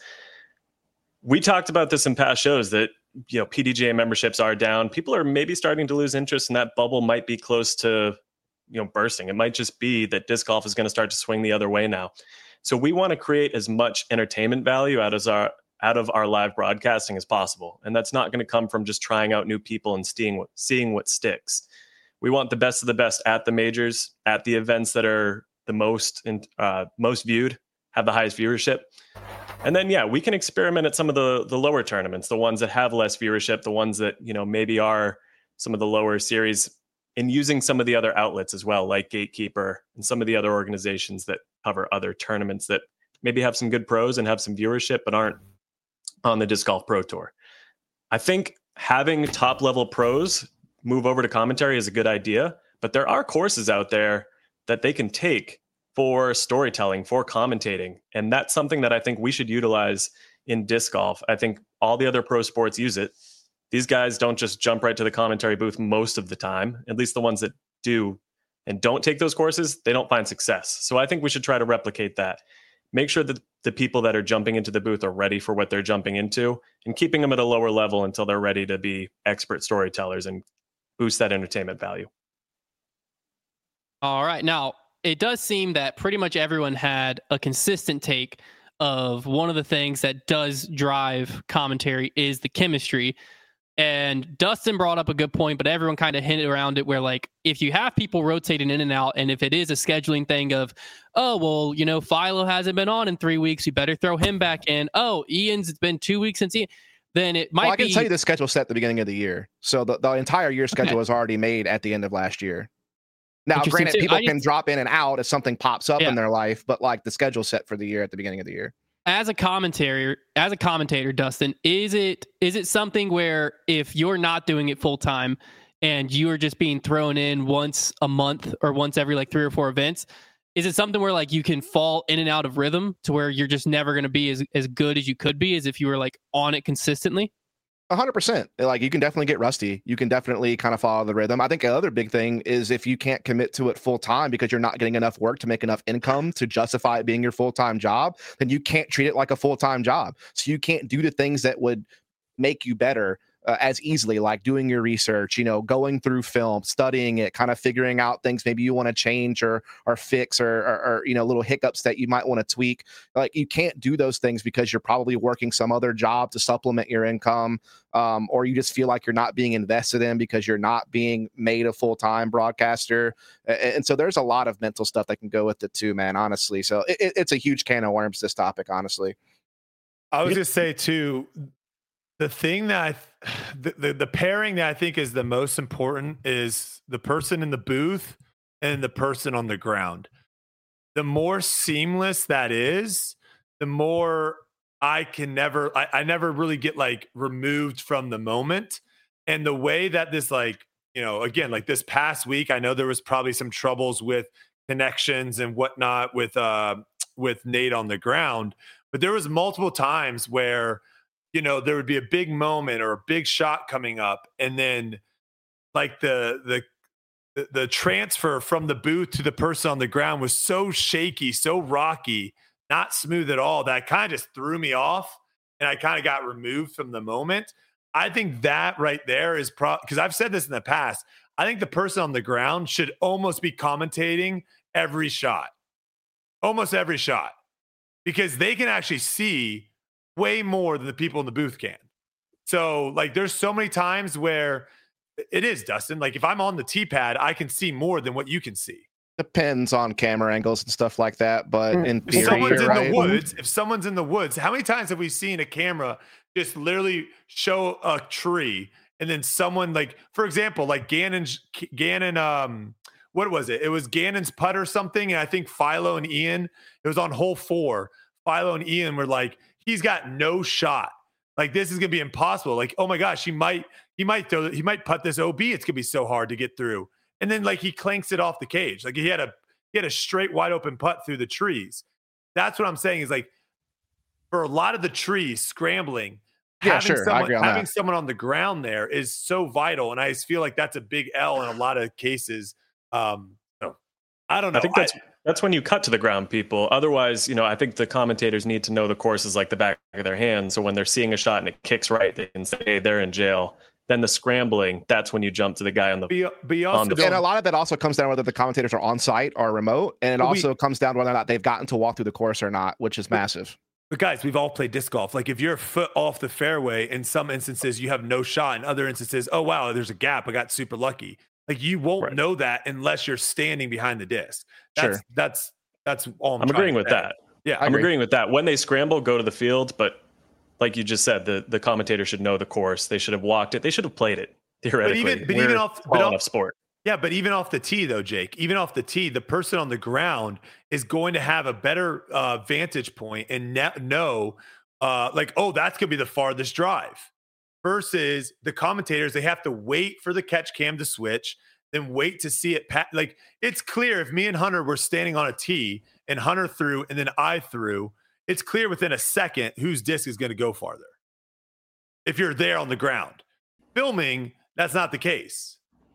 We talked about this in past shows that you know P D G A memberships are down. People are maybe starting to lose interest, and that bubble might be close to you know bursting. It might just be that disc golf is going to start to swing the other way now. So we want to create as much entertainment value out of our out of our live broadcasting as possible, and that's not going to come from just trying out new people and seeing what seeing what sticks. We want the best of the best at the majors, at the events that are the most uh, most viewed, have the highest viewership. And then, yeah, we can experiment at some of the the lower tournaments, the ones that have less viewership, the ones that, you know, maybe are some of the lower series, and using some of the other outlets as well, like Gatekeeper and some of the other organizations that cover other tournaments that maybe have some good pros and have some viewership, but aren't on the Disc Golf Pro Tour. I think having top level pros move over to commentary is a good idea, but there are courses out there that they can take for storytelling, for commentating. And that's something that I think we should utilize in disc golf. I think all the other pro sports use it. These guys don't just jump right to the commentary booth most of the time, at least the ones that do and don't take those courses, they don't find success. So I think we should try to replicate that. Make sure that the people that are jumping into the booth are ready for what they're jumping into and keeping them at a lower level until they're ready to be expert storytellers and boost that entertainment value. All right. Now, it does seem that pretty much everyone had a consistent take of one of the things that does drive commentary is the chemistry. And Dustin brought up a good point, but everyone kind of hinted around it where, like, if you have people rotating in and out, and if it is a scheduling thing of, oh, well, you know, Philo hasn't been on in three weeks, you better throw him back in. Oh, Ian's, it's been two weeks since Ian. Then it might well, I can be... tell you the schedule set at the beginning of the year. So the, the entire year schedule okay. was already made at the end of last year. Now, granted, people just, can drop in and out if something pops up yeah. in their life, but like the schedule set for the year at the beginning of the year. As a commentator, as a commentator, Dustin, is it is it something where if you're not doing it full time and you are just being thrown in once a month or once every like three or four events, is it something where like you can fall in and out of rhythm to where you're just never going to be as, as good as you could be as if you were like on it consistently? A hundred percent. Like you can definitely get rusty. You can definitely kind of follow the rhythm. I think another big thing is if you can't commit to it full time because you're not getting enough work to make enough income to justify it being your full time job, then you can't treat it like a full time job. So you can't do the things that would make you better uh, as easily, like doing your research, you know, going through film, studying it, kind of figuring out things maybe you want to change or or fix or, or, or you know, little hiccups that you might want to tweak. Like you can't do those things because you're probably working some other job to supplement your income, um, or you just feel like you're not being invested in because you're not being made a full-time broadcaster. And, and so there's a lot of mental stuff that can go with it too, man, honestly. So it, it's a huge can of worms, this topic, honestly. I was just say too, the thing that I, the, the the pairing that I think is the most important is the person in the booth and the person on the ground. The more seamless that is, the more I can never, I, I never really get like removed from the moment. And the way that this, like, you know, again, like this past week, I know there was probably some troubles with connections and whatnot with uh with Nate on the ground, but there was multiple times where, you know, there would be a big moment or a big shot coming up, and then like the the the transfer from the booth to the person on the ground was so shaky, so rocky, not smooth at all, that kind of just threw me off, and I kind of got removed from the moment. I think that right there is pro because I've said this in the past. I think the person on the ground should almost be commentating every shot, almost every shot, because they can actually see way more than the people in the booth can. So like there's so many times where it is, Dustin, like if I'm on the tee pad, I can see more than what you can see. Depends on camera angles and stuff like that, but in If theory, someone's in right? the woods, if someone's in the woods, how many times have we seen a camera just literally show a tree and then someone, like, for example, like Gannon's Gannon, um, what was it? It was Gannon's putt or something, and I think Philo and Ian, it was on hole four. Philo and Ian were like, he's got no shot. Like this is gonna be impossible. Like, oh my gosh, he might, he might throw, he might putt this O B. It's gonna be so hard to get through. And then like he clanks it off the cage. Like he had a he had a straight wide open putt through the trees. That's what I'm saying is like for a lot of the trees scrambling, Yeah, having sure. I someone agree on having that. someone on the ground there is so vital. And I just feel like that's a big L in a lot of cases. Um, so I don't know. I think that's that's when you cut to the ground, people. Otherwise, you know, I think the commentators need to know the courses like the back of their hand. So when they're seeing a shot and it kicks right, they can say, hey, they're in jail. Then the scrambling, that's when you jump to the guy on the. Be, be also on the And a lot of that also comes down whether the commentators are on site or remote, and it We- also comes down to whether or not they've gotten to walk through the course or not, which is massive. But guys, we've all played disc golf. Like if you're a foot off the fairway, in some instances you have no shot. In other instances, oh wow, there's a gap. I got super lucky. Like you won't Right. know that unless you're standing behind the disc. That's Sure. that's that's all I'm, I'm trying agreeing to with say. that. Yeah, I I'm agree. agreeing with that. When they scramble, go to the field. But like you just said, the, the commentator should know the course. They should have walked it. They should have played it, theoretically. even- but We're even off- a but small off- enough sport. Yeah, but even off the tee, though, Jake, even off the tee, the person on the ground is going to have a better uh, vantage point and ne- know, uh, like, oh, that's going to be the farthest drive. Versus the commentators, they have to wait for the catch cam to switch, then wait to see it. Pa- like, it's clear if me and Hunter were standing on a tee and Hunter threw and then I threw, it's clear within a second whose disc is going to go farther. If you're there on the ground. Filming, that's not the case.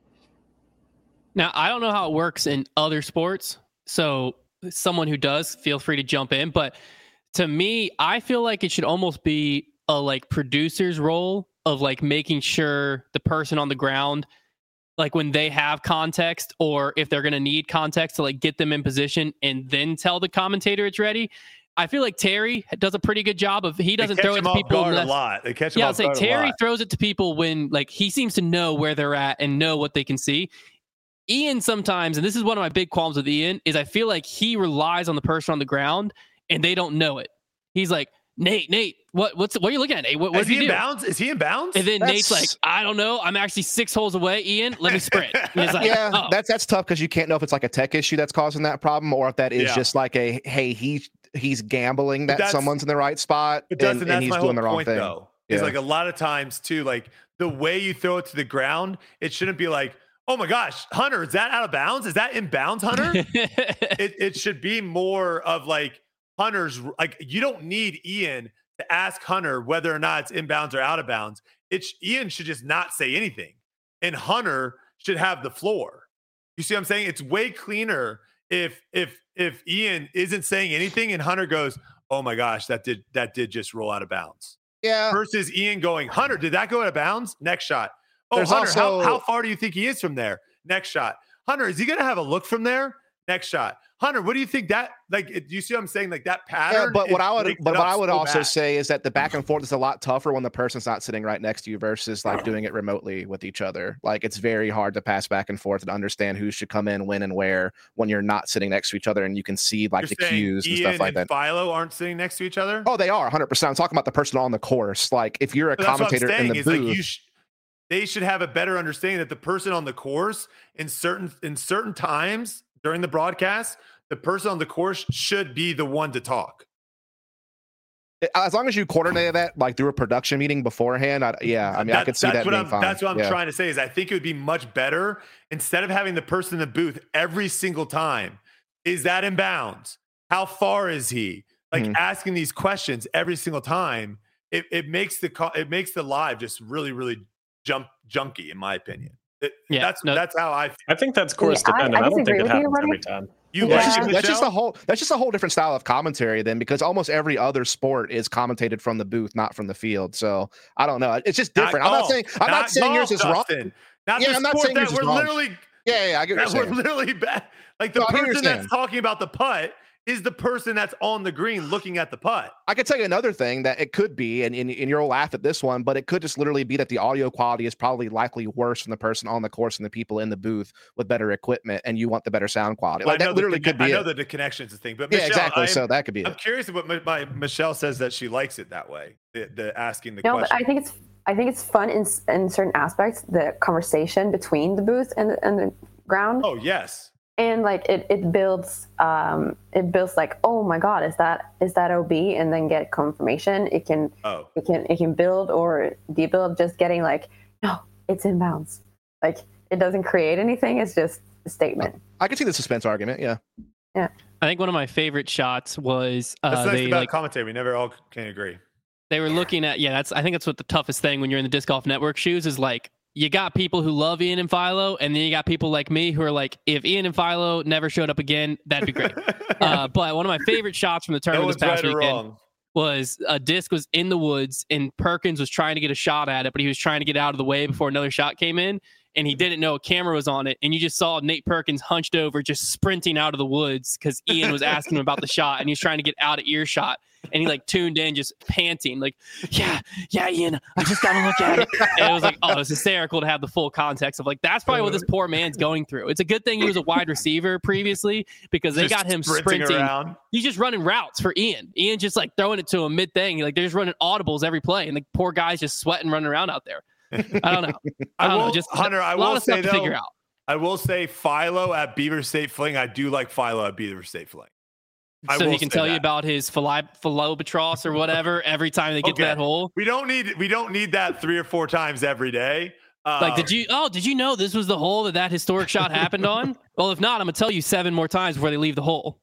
Now, I don't know how it works in other sports. So, someone who does, feel free to jump in. But to me, I feel like it should almost be a like producer's role of like making sure the person on the ground, like when they have context or if they're going to need context to like get them in position and then tell the commentator it's ready. I feel like Terry does a pretty good job of, he doesn't They catch throw it him to off people. guard a unless- lot. They catch him Yeah, I'll off say guard a Terry lot. throws it to people when like he seems to know where they're at and know what they can see. Ian sometimes, and this is one of my big qualms with Ian, is I feel like he relies on the person on the ground and they don't know it. He's like, Nate, Nate, what what's what are you looking at? Nate? What, what Is did he you in do? bounds? Is he in bounds? And then That's- Nate's like, I don't know. I'm actually six holes away, Ian. Let me sprint. And it's like, Yeah, oh. that's that's tough because you can't know if it's like a tech issue that's causing that problem or if that is Yeah. just like a hey he he's gambling But that that's- someone's in the right spot But and, Dustin, and that's he's my doing whole the wrong point, thing. though. Is Yeah. like a lot of times too, like the way you throw it to the ground, it shouldn't be like, oh my gosh, Hunter, is that out of bounds? Is that in bounds, Hunter? it it should be more of like Hunter's, like you don't need Ian to ask Hunter whether or not it's inbounds or out of bounds, it's Ian should just not say anything, and Hunter should have the floor. You see what I'm saying? It's way cleaner if if if Ian isn't saying anything and Hunter goes, "Oh my gosh, that did that did just roll out of bounds." Yeah. Versus Ian going, "Hunter, did that go out of bounds?" Next shot. Oh, There's Hunter, also- how, how far do you think he is from there? Next shot. Hunter, is he going to have a look from there? Next shot. Hunter, what do you think that, like, do you see what I'm saying? Like that pattern. Yeah, but what it I would, breaks but it what up I would so also bad. say is that the back and forth is a lot tougher when the person's not sitting right next to you versus like doing it remotely with each other. Like it's very hard to pass back and forth and understand who should come in, when, and where when you're not sitting next to each other and you can see like You're the saying cues and Ian stuff like and that. Philo aren't sitting next to each other? Oh, they are one hundred percent. I'm talking about the person on the course. Like if you're a But that's what I'm commentator in saying the is booth, like you sh- they should have a better understanding that the person on the course in certain in certain times during the broadcast, the person on the course should be the one to talk. as long as you coordinate that like through a production meeting beforehand, I, yeah, I mean, That- I could see that's that what being I'm, fine. That's what I'm Yeah. trying to say is I think it would be much better instead of having the person in the booth every single time. Is that in bounds? How far is he? Like Mhm. asking these questions every single time. It, it makes the co- it makes the live just really really jump junky in my opinion. It, Yeah, that's no- that's how I feel. I think that's course Yeah, I- dependent. I I, don't think disagree it with you, happens Rodney. every time. You Yeah. like That's it, just, that's just Michelle? a whole that's just a whole different style of commentary then, because almost every other sport is commentated from the booth, not from the field. So I don't know. It's just different. I'm not golf. saying I'm not, saying yours is wrong. Dustin. Not Yeah, the I'm not sport saying that yours is we're wrong. literally Yeah, yeah, I get what that you're we're saying. literally bad. Like the No, I get what you're person that's saying. talking about the putt is the person that's on the green looking at the putt. I could tell you another thing that it could be, and, and, and you'll laugh at this one, but it could just literally be that the audio quality is probably likely worse from the person on the course than the people in the booth with better equipment, and you want the better sound quality. Well, Like I know that the literally conne- could be I know it. that the connection's a thing, but Yeah, Michelle, exactly. I'm, So that could be I'm it. curious what my, my Michelle says that she likes it that way. The, the asking the No, question. but I think it's I think it's fun in in certain aspects, the conversation between the booth and the, and the ground, oh yes. and like it it builds um it builds like, oh my god, is that is that O B, and then get confirmation. It can Oh. it can it can build or debuild, just getting like, no, it's inbounds. Like it doesn't create anything. It's just a statement. I could see the suspense argument. Yeah. I think one of my favorite shots was That's uh, nice they about like commentary. We never all can agree. they were looking at yeah that's I think that's what the toughest thing when you're in the disc golf network shoes is like you got people who love Ian and Philo, and then you got people like me who are like, if Ian and Philo never showed up again, that'd be great. uh, but one of my favorite shots from the no tournament one's this past right or weekend wrong. was a disc was in the woods and Perkins was trying to get a shot at it, but he was trying to get out of the way before another shot came in, and he didn't know a camera was on it, and you just saw Nate Perkins hunched over just sprinting out of the woods because Ian was asking him about the shot, and he's trying to get out of earshot, and he like tuned in just panting like, yeah yeah Ian, I just gotta look at it. And it was like, oh, it was hysterical to have the full context of like, that's probably what this poor man's going through. It's a good thing he was a wide receiver previously, because they Just got him sprinting sprinting around. he's just running routes for Ian. Ian just like throwing it to him mid thing. Like they're just running audibles every play, and the poor guy's just sweating running around out there. I don't know. I I don't will, know. Just Hunter. I a lot will of stuff say to though, figure out. I will say Philo at Beaver State Fling. I do like Philo at Beaver State Fling. I So will he can say tell you that. about his philo- philobatros or whatever every time they get Okay. to that hole. We don't need we don't need that three or four times every day. Um, Like, did you? Oh, did you know this was the hole that that historic shot happened on? Well, if not, I'm gonna tell you seven more times before they leave the hole.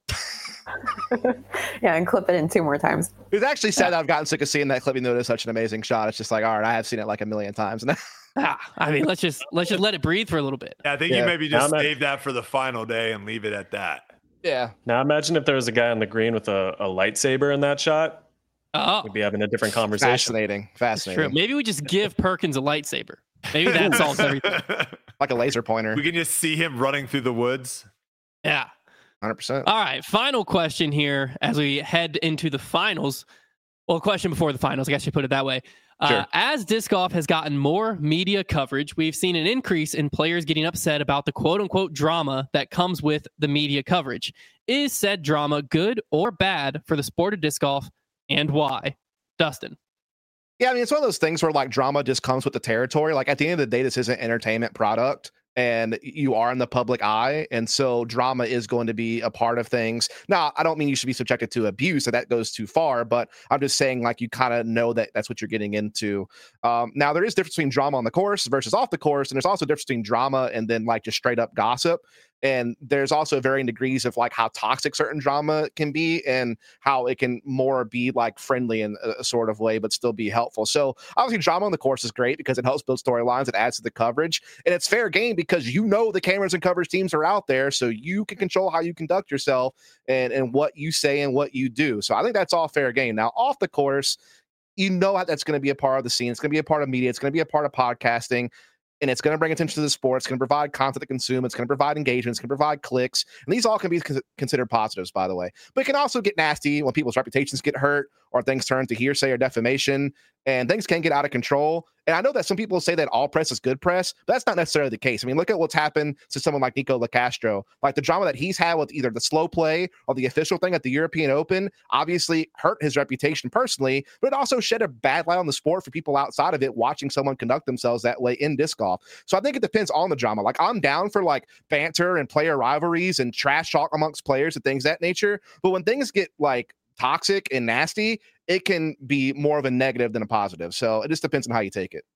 Yeah, and clip it in two more times. It's actually sad that I've gotten sick of seeing that clip, even though it is such an amazing shot. It's just like, all right, I have seen it like a million times now. Ah, I mean, let's just let's just let it breathe for a little bit. Yeah, I think Yeah. you maybe just Now I'm at- save that for the final day and leave it at that. Yeah. Now imagine if there was a guy on the green with a, a lightsaber in that shot. Oh, We'd be having a different conversation. Fascinating. that's true. Fascinating. Maybe we just give Perkins a lightsaber. Maybe that solves everything. Like a laser pointer. We can just see him running through the woods. Yeah. one hundred percent. All right, final question here as we head into the finals. Well, question before the finals, I guess you put it that way. Uh, Sure. As disc golf has gotten more media coverage, we've seen an increase in players getting upset about the quote unquote drama that comes with the media coverage. Is said drama good or bad for the sport of disc golf, and why? Dustin. Yeah, I mean, it's one of those things where like drama just comes with the territory. Like at the end of the day, this is an entertainment product, and you are in the public eye, and so drama is going to be a part of things. Now, I don't mean you should be subjected to abuse, so that goes too far, but I'm just saying like you kind of know that that's what you're getting into. Um, now, there is difference between drama on the course versus off the course, and there's also difference between drama and then like just straight up gossip. And there's also varying degrees of like how toxic certain drama can be and how it can more be like friendly in a sort of way, but still be helpful. So obviously drama on the course is great because it helps build storylines. It adds to the coverage, and it's fair game because you know the cameras and coverage teams are out there, so you can control how you conduct yourself and, and what you say and what you do. So I think that's all fair game. Now off the course, you know how that's going to be a part of the scene. It's going to be a part of media. It's going to be a part of podcasting. And it's going to bring attention to the sport. It's going to provide content to consume. It's going to provide engagement. It's going to provide clicks. And these all can be con- considered positives, by the way. But it can also get nasty when people's reputations get hurt or things turn to hearsay or defamation. And things can get out of control. And I know that some people say that all press is good press, but that's not necessarily the case. I mean, look at what's happened to someone like Nico Locastro. Like the drama that he's had with either the slow play or the official thing at the European Open obviously hurt his reputation personally, but it also shed a bad light on the sport for people outside of it watching someone conduct themselves that way in disc golf. So I think it depends on the drama. Like I'm down for like banter and player rivalries and trash talk amongst players and things of that nature. But when things get like toxic and nasty, it can be more of a negative than a positive. So it just depends on how you take it.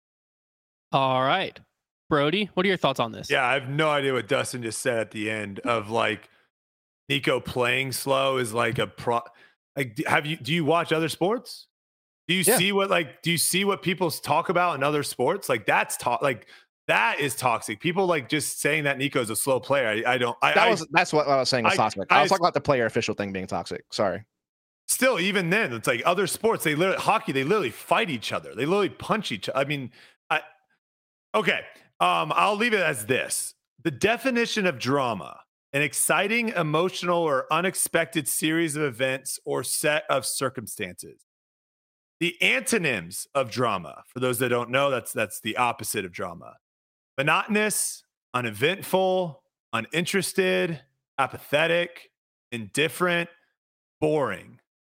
All right. Brody, what are your thoughts on this? Yeah, I have no idea what Dustin just said at the end of like Nico playing slow is like a pro. Like, have you, do you watch other sports? Do you yeah. see what, like, do you see what people talk about in other sports? Like that's talk, like that is toxic. People like just saying that Nico's a slow player. I, I don't, I, that was, I, that's what I was saying was I, toxic. I, I was talking about the player official thing being toxic. Sorry. Still, even then, it's like other sports. They literally hockey. They literally fight each other. They literally punch each other. I mean, I okay. Um, I'll leave it as this: the definition of drama: an exciting, emotional, or unexpected series of events or set of circumstances. The antonyms of drama, for those that don't know, that's that's the opposite of drama: monotonous, uneventful, uninterested, apathetic, indifferent, boring.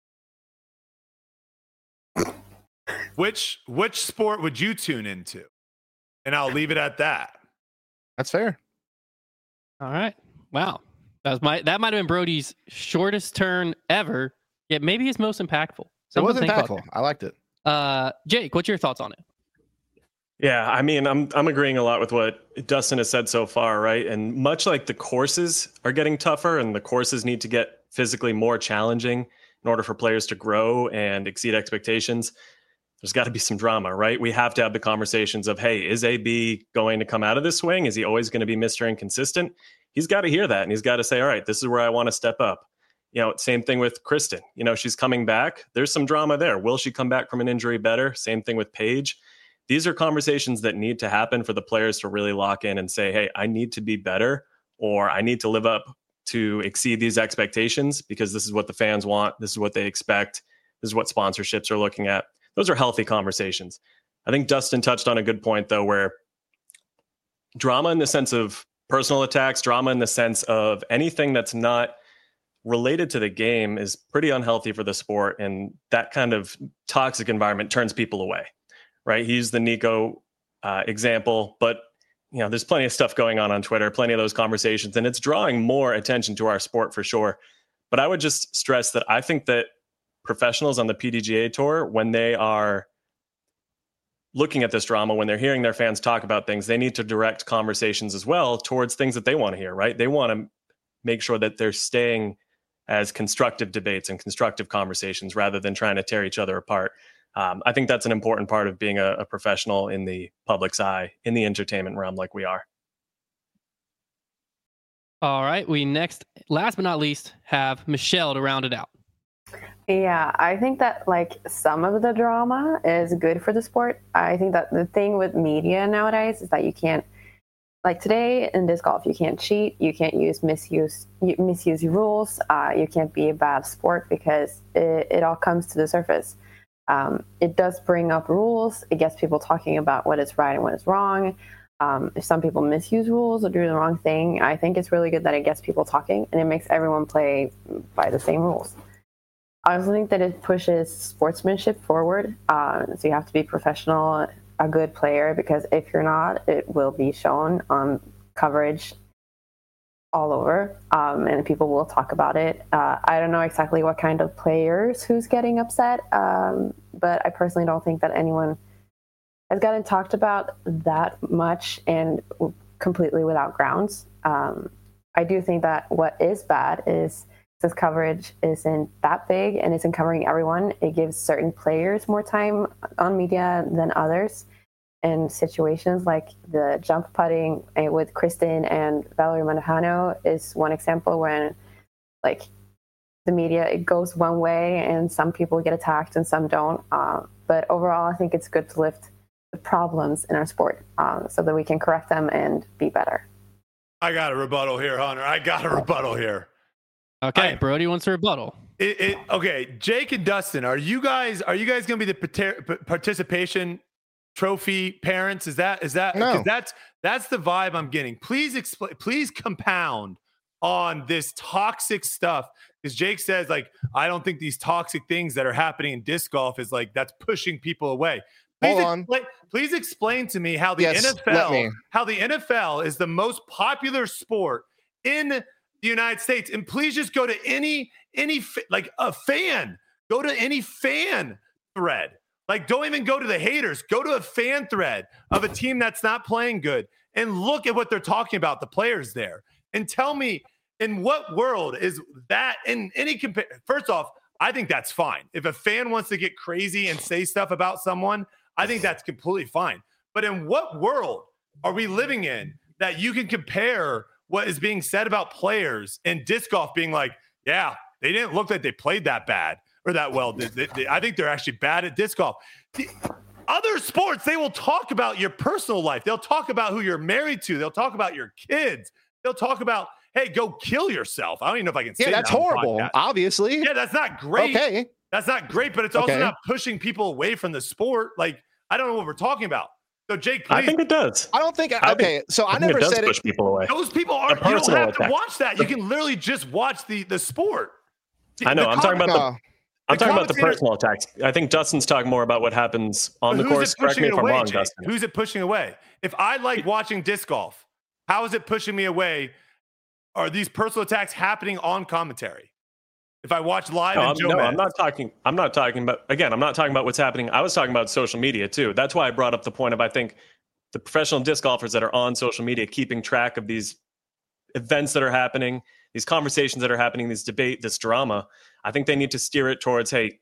Which which sport would you tune into? And I'll leave it at that. That's fair. All right. Wow. That was my that might have been Brody's shortest turn ever, yet maybe his most impactful. It was impactful. I liked it. Uh, Jake, what's your thoughts on it? Yeah, I mean, I'm I'm agreeing a lot with what Dustin has said so far, right? And much like the courses are getting tougher and the courses need to get physically more challenging in order for players to grow and exceed expectations, there's got to be some drama, right? We have to have the conversations of, hey, is A B going to come out of this swing? Is he always going to be Mister Inconsistent? He's got to hear that. And he's got to say, all right, this is where I want to step up. You know, same thing with Kristen. You know, she's coming back. There's some drama there. Will she come back from an injury better? Same thing with Paige. These are conversations that need to happen for the players to really lock in and say, hey, I need to be better, or I need to live up to exceed these expectations because this is what the fans want. This is what they expect. This is what sponsorships are looking at. Those are healthy conversations. I think Dustin touched on a good point, though, where drama in the sense of personal attacks, drama in the sense of anything that's not related to the game is pretty unhealthy for the sport. And that kind of toxic environment turns people away, right? He used the Nico uh, example, but you know, there's plenty of stuff going on on Twitter, plenty of those conversations, and it's drawing more attention to our sport for sure. But I would just stress that I think that professionals on the P D G A Tour, when they are looking at this drama, when they're hearing their fans talk about things, they need to direct conversations as well towards things that they want to hear, right? They want to make sure that they're staying as constructive debates and constructive conversations rather than trying to tear each other apart. Um, I think that's an important part of being a, a professional in the public's eye, in the entertainment realm like we are. All right. We next, last but not least, have Michelle to round it out. Yeah, I think that like some of the drama is good for the sport. I think that the thing with media nowadays is that you can't, like today in disc golf, you can't cheat, you can't use misuse misuse rules, uh, you can't be a bad sport because it, it all comes to the surface. Um, it does bring up rules. It gets people talking about what is right and what is wrong. Um, if some people misuse rules or do the wrong thing, I think it's really good that it gets people talking and it makes everyone play by the same rules. I also think that it pushes sportsmanship forward. Uh, so you have to be professional, a good player, because if you're not, it will be shown on coverage all over, um, and people will talk about it. Uh, I don't know exactly what kind of players who's getting upset, um, but I personally don't think that anyone has gotten talked about that much and completely without grounds. Um, I do think that what is bad is this coverage isn't that big and isn't covering everyone. It gives certain players more time on media than others. In situations like the jump putting with Kristen and Valerie Manejano is one example when, like, the media, it goes one way and some people get attacked and some don't. Uh, but overall, I think it's good to lift the problems in our sport um, so that we can correct them and be better. I got a rebuttal here, Hunter. I got a rebuttal here. Okay, I, Brody wants a rebuttal. It, it, okay, Jake and Dustin, are you guys are you guys going to be the participation trophy parents? Is that is that no. that's that's the vibe I'm getting. Please explain. Please compound on this toxic stuff, because Jake says, like, I don't think these toxic things that are happening in disc golf is like that's pushing people away. Please Hold on. Explain, please explain to me how the yes, N F L how the N F L is the most popular sport in the United States. And please just go to any any like a fan. Go to any fan thread. Like, don't even go to the haters. Go to a fan thread of a team that's not playing good and look at what they're talking about, the players there, and tell me, in what world is that in any compare? First off, I think that's fine. If a fan wants to get crazy and say stuff about someone, I think that's completely fine. But in what world are we living in that you can compare what is being said about players in disc golf being like, yeah, they didn't look like they played that bad or that well. They, they, they, I think they're actually bad at disc golf. The other sports, they will talk about your personal life. They'll talk about who you're married to. They'll talk about your kids. They'll talk about, hey, go kill yourself. I don't even know if I can say that. Yeah, that's that horrible, obviously. Yeah, that's not great. Okay. That's not great, but it's also okay. not pushing people away from the sport. Like, I don't know what we're talking about. So, Jake, please. I think it does. I don't think. I okay, think, so I, I never it does said push it. people away. Those people are. You don't have attack. to watch that. You can literally just watch the the sport. I know. The I'm talking about the. No. I'm talking about the personal attacks. I think Dustin's talking more about what happens on the course. Correct me if I'm away, wrong, Jake? Dustin. Who's it pushing away? If I like watching disc golf, how is it pushing me away? Are these personal attacks happening on commentary? If I watch live, no, and I'm, Joe no, Mendes. I'm not talking. I'm not talking about. Again, I'm not talking about what's happening. I was talking about social media too. That's why I brought up the point of I think the professional disc golfers that are on social media keeping track of these events that are happening, these conversations that are happening, this debate, this drama. I think they need to steer it towards, hey,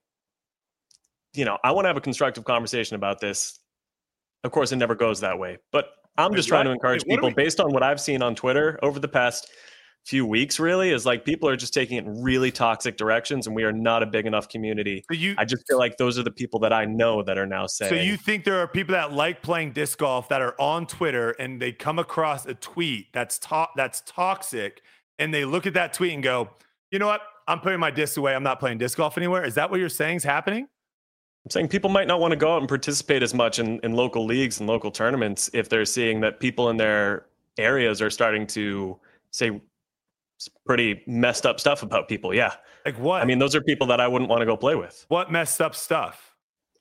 you know, I want to have a constructive conversation about this. Of course, it never goes that way, but I'm Wait, just trying what? to encourage Wait, what people we- based on what I've seen on Twitter over the past few weeks, really, is like people are just taking it in really toxic directions, and we are not a big enough community. So you, I just feel like those are the people that I know that are now saying. So you think there are people that like playing disc golf that are on Twitter and they come across a tweet that's to- that's toxic, and they look at that tweet and go, you know what? I'm putting my disc away. I'm not playing disc golf anymore. Is that what you're saying is happening? I'm saying people might not want to go out and participate as much in, in local leagues and local tournaments if they're seeing that people in their areas are starting to say pretty messed up stuff about people. Yeah. Like what? I mean, those are people that I wouldn't want to go play with. What messed up stuff?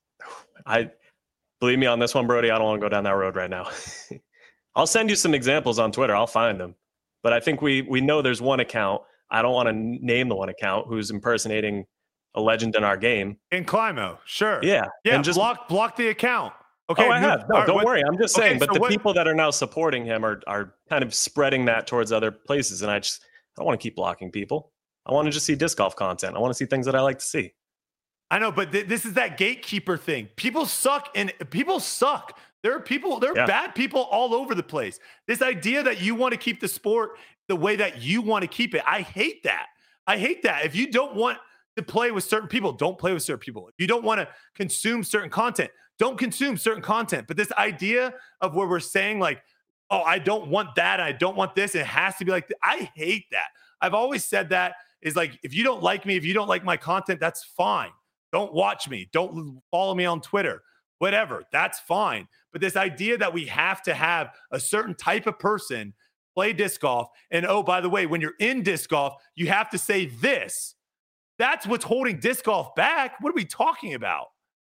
I believe me on this one, Brody, I don't want to go down that road right now. I'll send you some examples on Twitter. I'll find them. But I think we we know there's one account. I don't want to name the one account who's impersonating a legend in our game. In Climo, sure. Yeah. Yeah, and just block block the account. Okay. Oh, I have. No, all right, don't what- worry. I'm just okay, saying. But so the what- people that are now supporting him are are kind of spreading that towards other places. And I just I don't want to keep blocking people. I want to just see disc golf content. I want to see things that I like to see. I know, but th- this is that gatekeeper thing. People suck, and people suck. There are people, there are Yeah. bad people all over the place. This idea that you want to keep the sport the way that you want to keep it, I hate that. I hate that. If you don't want to play with certain people, don't play with certain people. If you don't want to consume certain content, don't consume certain content. But this idea of where we're saying like, oh, I don't want that, I don't want this, it has to be like, th- I hate that. I've always said that is like, if you don't like me, if you don't like my content, that's fine. Don't watch me. Don't follow me on Twitter. Whatever. That's fine. But this idea that we have to have a certain type of person play disc golf. And oh, by the way, when you're in disc golf, you have to say this. That's what's holding disc golf back. What are we talking about?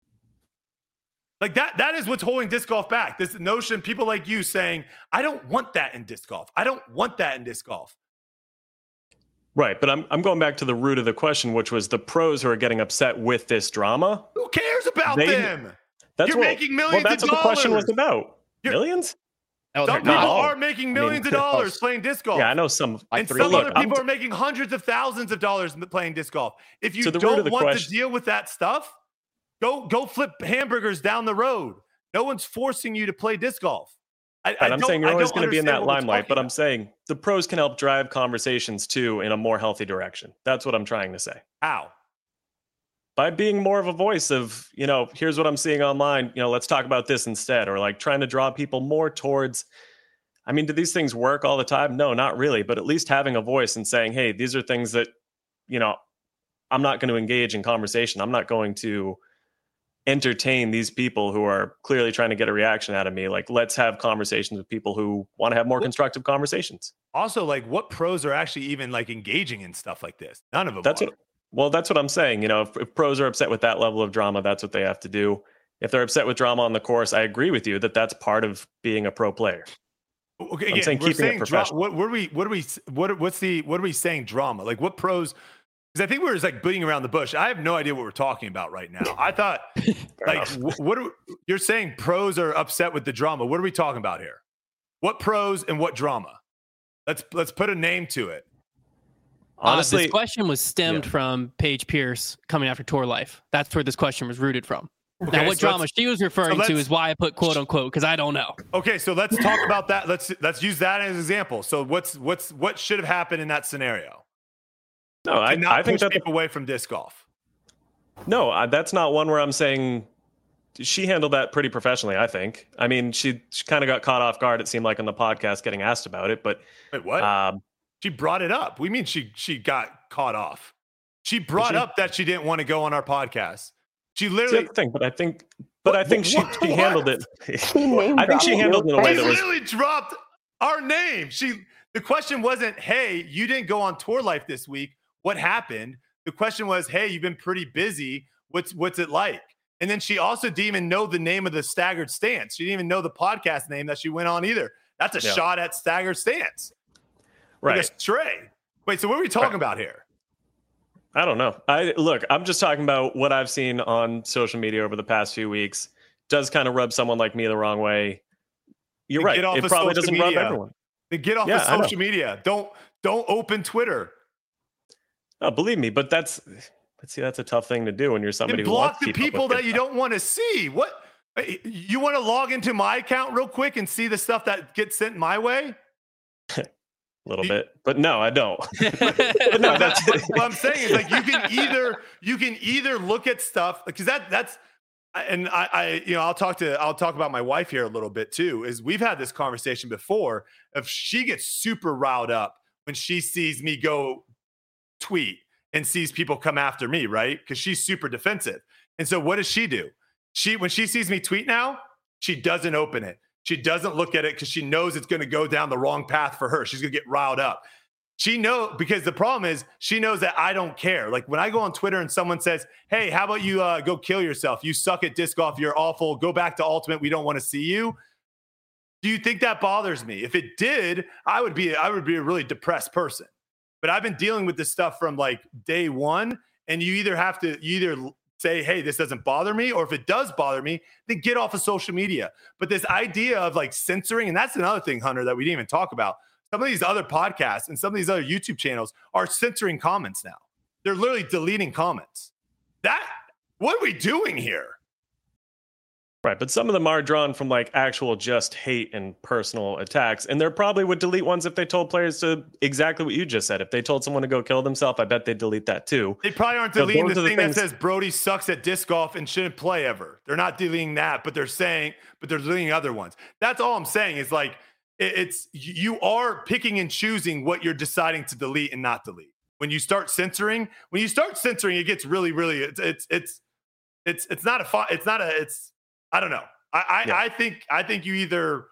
Like that, that is what's holding disc golf back. This notion, people like you saying, I don't want that in disc golf. I don't want that in disc golf. Right. But I'm I'm going back to the root of the question, which was the pros who are getting upset with this drama. Who cares about They- them? That's You're what, making millions well, that's of what the question was dollars. about. You're- Millions? Oh, some they're people not. are making millions I mean, of dollars playing disc golf. Yeah, I know some. Like and three some look, other I'm people t- are making hundreds of thousands of dollars playing disc golf. If you To the root of don't the want question- to deal with that stuff, go go flip hamburgers down the road. No one's forcing you to play disc golf. I, Right, I I'm don't- saying you're I always don't going to be in understand that what we're limelight, but talking I'm saying the pros can help drive conversations too in a more healthy direction. That's what I'm trying to say. about. How? By being more of a voice of, you know, here's what I'm seeing online, you know, let's talk about this instead, or like trying to draw people more towards, I mean, do these things work all the time? No, not really, but at least having a voice and saying, hey, these are things that, you know, I'm not going to engage in conversation. I'm not going to entertain these people who are clearly trying to get a reaction out of me. Like, let's have conversations with people who want to have more constructive conversations. Also, like, what pros are actually even like engaging in stuff like this? None of them. That's are. what, well, that's what I'm saying. You know, if, if pros are upset with that level of drama, that's what they have to do. If they're upset with drama on the course, I agree with you that that's part of being a pro player. Okay, I'm again, saying we're keeping it saying dra- professional. what, what are we? What are we? What? What's the? What are we saying? Drama? Like what pros? Because I think we're just like beating around the bush. I have no idea what we're talking about right now. I thought, like, wh- what are, you're saying? Pros are upset with the drama. What are we talking about here? What pros and what drama? Let's let's put a name to it. Honestly, uh, this question was stemmed yeah. from Paige Pierce coming after Tour Life. That's where this question was rooted from. Okay, now, what so drama let's- she was referring so to let's- is why I put quote unquote because I don't know. Okay, so let's talk about that. Let's let's use that as an example. So what's what's what should have happened in that scenario? no, I, To not I think push that people away from disc golf. no, I, that's not one where I'm saying she handled that pretty professionally. I think. I mean, she she kind of got caught off guard. It seemed like on the podcast getting asked about it, but Wait, what? um, She brought it up. We mean she she got caught off. She brought she? up that she didn't want to go on our podcast. She it's the literally other thing. But I think, but What- I think she, what- she handled it. He named I think she dropped handled it in a way she that was. literally dropped our name. She the question wasn't, hey, you didn't go on Tour Life this week. What happened? The question was, hey, you've been pretty busy. What's what's it like? And then she also didn't even know the name of the Staggered Stance. She didn't even know the podcast name that she went on either. That's a Yeah. shot at Staggered Stance. Like Right. a stray. Wait, so what are we talking Right. about here? I don't know. I look, I'm just talking about what I've seen on social media over the past few weeks. Does kind of rub someone like me the wrong way. You're Then right. get off It of probably social doesn't rub media. everyone. Then get off Yeah, of I know. social media. Don't don't open Twitter. Oh, believe me, but that's but see, that's a tough thing to do when you're somebody And who block wants to the keep up people with that good you stuff. don't want to see. What you want to log into my account real quick and see the stuff that gets sent my way? A little bit, but no, I don't. But no, that's what I'm saying is like you can either you can either look at stuff because that that's and I, I you know I'll talk to I'll talk about my wife here a little bit too. Is we've had this conversation before. If she gets super riled up when she sees me go tweet and sees people come after me, right? Because she's super defensive. And so what does she do? She when she sees me tweet now, she doesn't open it. She doesn't look at it because she knows it's going to go down the wrong path for her. She's going to get riled up. She know because the problem is she knows that I don't care. Like when I go on Twitter and someone says, "Hey, how about you uh, go kill yourself? You suck at disc golf. You're awful. Go back to Ultimate. We don't want to see you." Do you think that bothers me? If it did, I would be I would be a really depressed person. But I've been dealing with this stuff from like day one, and you either have to you either say, "Hey, this doesn't bother me," or if it does bother me, then get off of social media. But this idea of like censoring, and that's another thing, Hunter, that we didn't even talk about. Some of these other podcasts and some of these other YouTube channels are censoring comments now. They're literally deleting comments. That what are we doing here? right. But some of them are drawn from like actual just hate and personal attacks, and they probably would delete ones if they told players to exactly what you just said. If they told someone to go kill themselves, I bet they'd delete that too. They probably aren't So deleting those the are the thing things- that says Brody sucks at disc golf and shouldn't play ever. They're not deleting that, but they're saying, but they're deleting other ones. That's all I'm saying is like, it- it's you are picking and choosing what you're deciding to delete and not delete. When you start censoring, when you start censoring, it gets really, really, it's, it's, it's, it's, it's not a, fi- it's not a, it's, I don't know. I, I, Yeah. I think, I think you either,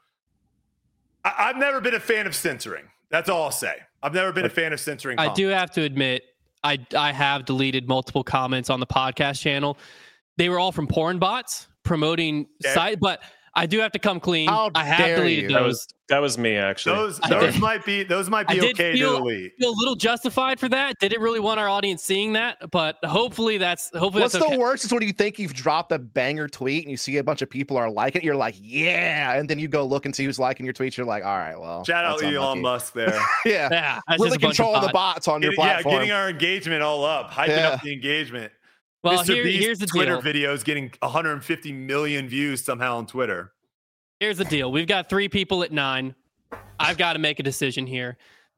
I, I've never been a fan of censoring. That's all I'll say. I've never been a fan of censoring. I comments. do have to admit, I I have deleted multiple comments on the podcast channel. They were all from porn bots promoting Okay. site, but I do have to come clean. How I have dare deleted you. those. That was that was me actually. Those I those did- might be those might I be did okay feel- to delete. feel a little justified for that. Didn't really want our audience seeing that, but hopefully that's hopefully What's that's okay. the worst is when you think you've dropped a banger tweet and you see a bunch of people are liking it. You're like, yeah. And then you go look and see who's liking your tweets. You're like, all right, well. Shout out that's Elon unlucky. Musk there. Yeah. Yeah, that's Really just a bunch of controlling the bots. bots on your Getting- yeah, platform. getting our engagement all up, hyping Yeah. up the engagement. Well, Mister here, Beast here's the Twitter deal. videos getting one hundred fifty million views somehow on Twitter. Here's the deal. We've got three people at nine. I've got to make a decision here.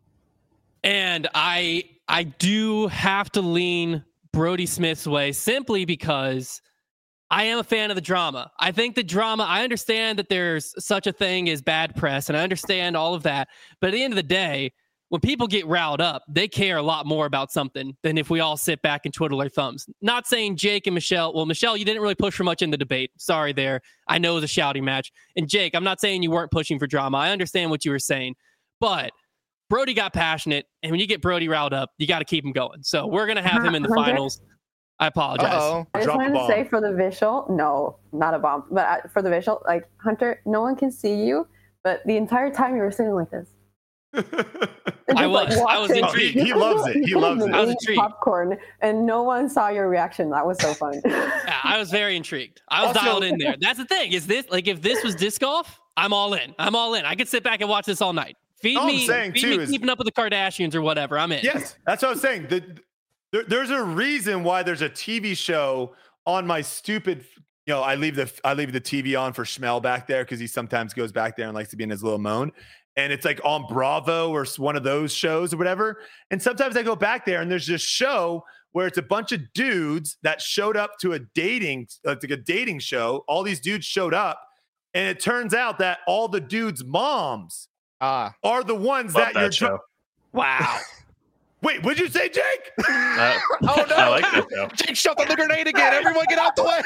And I I do have to lean Brody Smith's way simply because I am a fan of the drama. I think the drama, I understand that there's such a thing as bad press, and I understand all of that. But at the end of the day, when people get riled up, they care a lot more about something than if we all sit back and twiddle our thumbs. Not saying Jake and Michelle. Well, Michelle, you didn't really push for much in the debate. Sorry there. I know it was a shouting match. And Jake, I'm not saying you weren't pushing for drama. I understand what you were saying. But Brody got passionate. And when you get Brody riled up, you got to keep him going. So we're going to have him in the Hunter? finals. I apologize. Uh-oh. I just Drop a wanted to bomb. say for the visual, no, not a bomb, but uh, for the visual, like Hunter, no one can see you, but the entire time you were sitting like this. And I just, like, was. I was watching. intrigued. He- he loves it. He loves it. I was Eating intrigued. Popcorn, and no one saw your reaction. That was so fun. Yeah, I was very intrigued. I was Also- dialed in there. That's the thing. Is this like if this was disc golf? I'm all in. I'm all in. I could sit back and watch this all night. Feed All I'm me, saying, feed too, me is- keeping up with the Kardashians or whatever. I'm in. Yes, that's what I was saying. The, there, there's a reason why there's a T V show on my stupid. You know, I leave the I leave the T V on for Schmel back there because he sometimes goes back there and likes to be in his little moan. And it's like on Bravo or s- one of those shows or whatever. And sometimes I go back there and there's this show where it's a bunch of dudes that showed up to a dating, uh, like a dating show. All these dudes showed up, and it turns out that all the dudes' moms Ah. are the ones Love that, that you're. show. Dr- Wow. Wait, what'd you say, Jake? Uh, Oh, no. I like that show. Jake shot the grenade again. Everyone get out the way.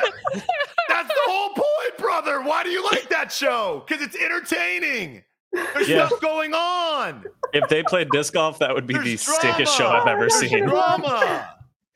That's the whole point, brother. Why do you like that show? Because it's entertaining. There's Yeah. stuff going on. If they played disc golf, that would be the There's sickest drama. show I've ever There's seen. drama.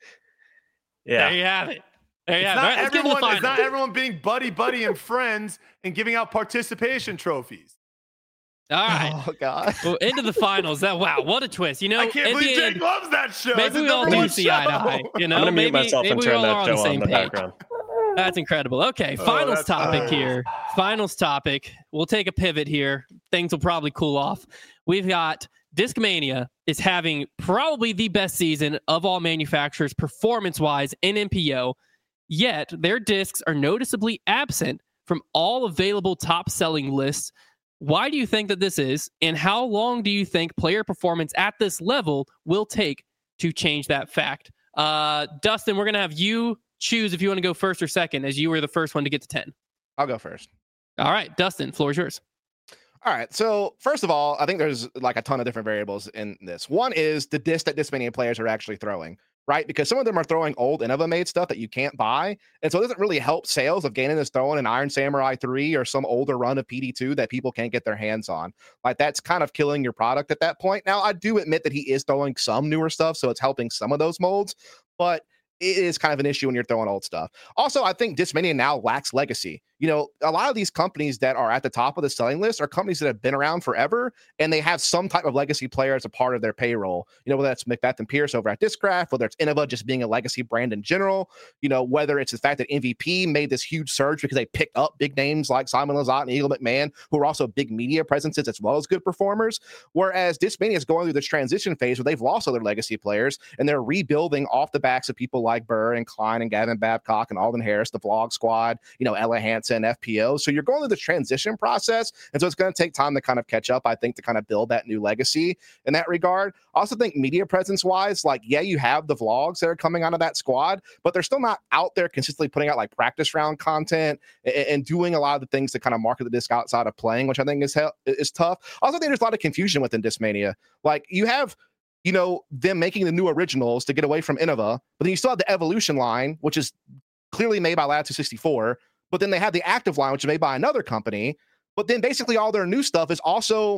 There Yeah. you have it. There you It's have it. not, All right, let's get to the everyone, it's not finals. everyone being buddy buddy and friends and giving out participation trophies. All right. Oh, God. Well, into the finals. That wow, what a twist. You know, I can't at believe the Jake end, loves that show. It's maybe his we all number do one see eye to show. eye. You know, I'm gonna maybe, mute myself maybe and we turn all are that on show the on same in the page. background. That's incredible. Okay, Oh, finals that's- topic uh, here. Finals topic. We'll take a pivot here. Things will probably cool off. We've got Discmania is having probably the best season of all manufacturers performance-wise in M P O, yet their discs are noticeably absent from all available top-selling lists. Why do you think that this is, and how long do you think player performance at this level will take to change that fact? Uh, Dustin, we're going to have you choose if you want to go first or second, as you were the first one to get to ten. I'll go first. All right, Dustin, floor is yours. All right. So first of all, I think there's like a ton of different variables in this. One is the disc that Discmania players are actually throwing, right? Because some of them are throwing old Innova made stuff that you can't buy. And so it doesn't really help sales of Ganon is throwing an Iron Samurai three or some older run of P D two that people can't get their hands on. Like that's kind of killing your product at that point. Now, I do admit that he is throwing some newer stuff, so it's helping some of those molds, but it is kind of an issue when you're throwing old stuff. Also, I think Discmania now lacks legacy. You know, a lot of these companies that are at the top of the selling list are companies that have been around forever, and they have some type of legacy player as a part of their payroll. You know, whether that's Macbeth and Pierce over at Discraft, whether it's Innova just being a legacy brand in general, you know, whether it's the fact that M V P made this huge surge because they picked up big names like Simon Lizotte and Eagle McMahon, who are also big media presences as well as good performers. Whereas Discmania is going through this transition phase where they've lost other legacy players, and they're rebuilding off the backs of people like Burr and Klein and Gavin Babcock and Alden Harris, the Vlog Squad, you know, Ella Hansen, F P O. So you're going through the transition process. And so it's going to take time to kind of catch up, I think, to kind of build that new legacy in that regard. I also think media presence wise, like, yeah, you have the vlogs that are coming out of that squad, but they're still not out there consistently putting out like practice round content and, and doing a lot of the things to kind of market the disc outside of playing, which I think is, he- is tough. I also think there's a lot of confusion within Discmania. Like you have, you know, them making the new originals to get away from Innova, but then you still have the Evolution line, which is clearly made by Latitude sixty-four. But then they have the active line, which is made by another company. But then basically all their new stuff is also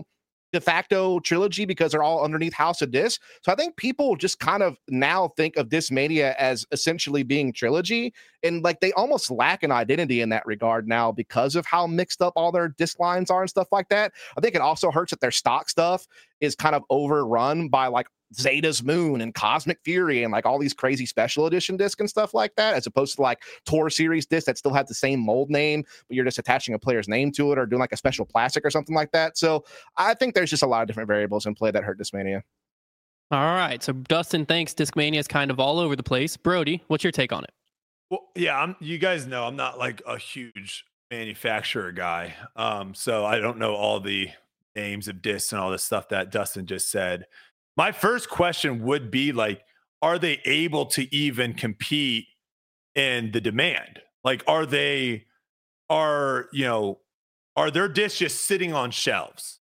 de facto trilogy because they're all underneath House of Disc. So I think people just kind of now think of Discmania as essentially being trilogy, and like they almost lack an identity in that regard now because of how mixed up all their disc lines are and stuff like that. I think it also hurts that their stock stuff is kind of overrun by like Zeta's Moon and Cosmic Fury and like all these crazy special edition discs and stuff like that, as opposed to like Tour Series discs that still have the same mold name, but you're just attaching a player's name to it or doing like a special plastic or something like that. So I think there's just a lot of different variables in play that hurt Discmania. All right. So Dustin thinks Discmania is kind of all over the place. Brody, what's your take on it? Well, yeah, I'm, you guys know I'm not like a huge manufacturer guy. Um, so I don't know all the names of discs and all this stuff that Dustin just said. My first question would be like, are they able to even compete in the demand? Like, are they, are, you know, are their discs just sitting on shelves?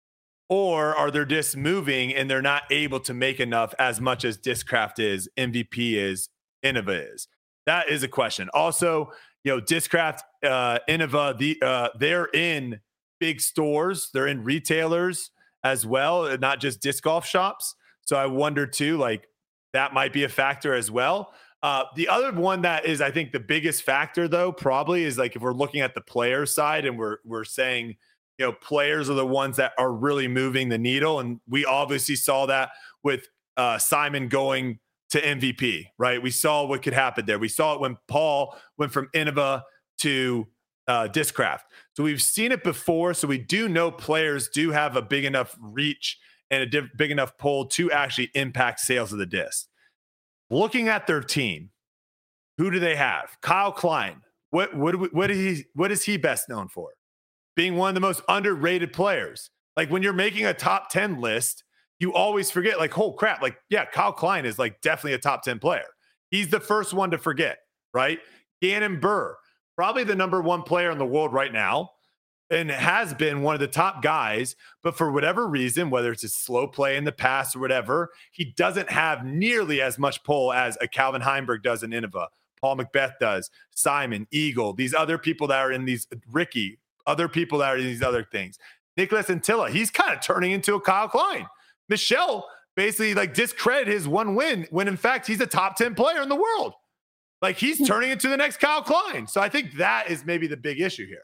Or are their discs moving and they're not able to make enough as much as Discraft is, M V P is, Innova is? That is a question. Also, you know, Discraft, uh, Innova, the, uh, they're in big stores. They're in retailers as well, not just disc golf shops. So I wonder too, like that might be a factor as well. Uh, the other one that is, I think, the biggest factor though, probably is like if we're looking at the player side and we're we're saying, you know, players are the ones that are really moving the needle, and we obviously saw that with uh, Simon going to M V P, right? We saw what could happen there. We saw it when Paul went from Innova to uh, Discraft. So we've seen it before. So we do know players do have a big enough reach and a diff- big enough pull to actually impact sales of the disc. Looking at their team, who do they have? Kyle Klein. What what what is he what is he best known for? Being one of the most underrated players. Like when you're making a top ten list, you always forget, like, oh crap, like, yeah, Kyle Klein is like definitely a top ten player. He's the first one to forget, right? Gannon Buhr, probably the number one player in the world right now, and has been one of the top guys, but for whatever reason, whether it's a slow play in the past or whatever, he doesn't have nearly as much pull as a Calvin Heimberg does in Innova, Paul Macbeth does, Simon, Eagle, these other people that are in these, Ricky, other people that are in these other things. Nicholas Antilla, he's kind of turning into a Kyle Klein. Michelle basically like discredited his one win when in fact he's a top ten player in the world. Like he's turning into the next Kyle Klein. So I think that is maybe the big issue here.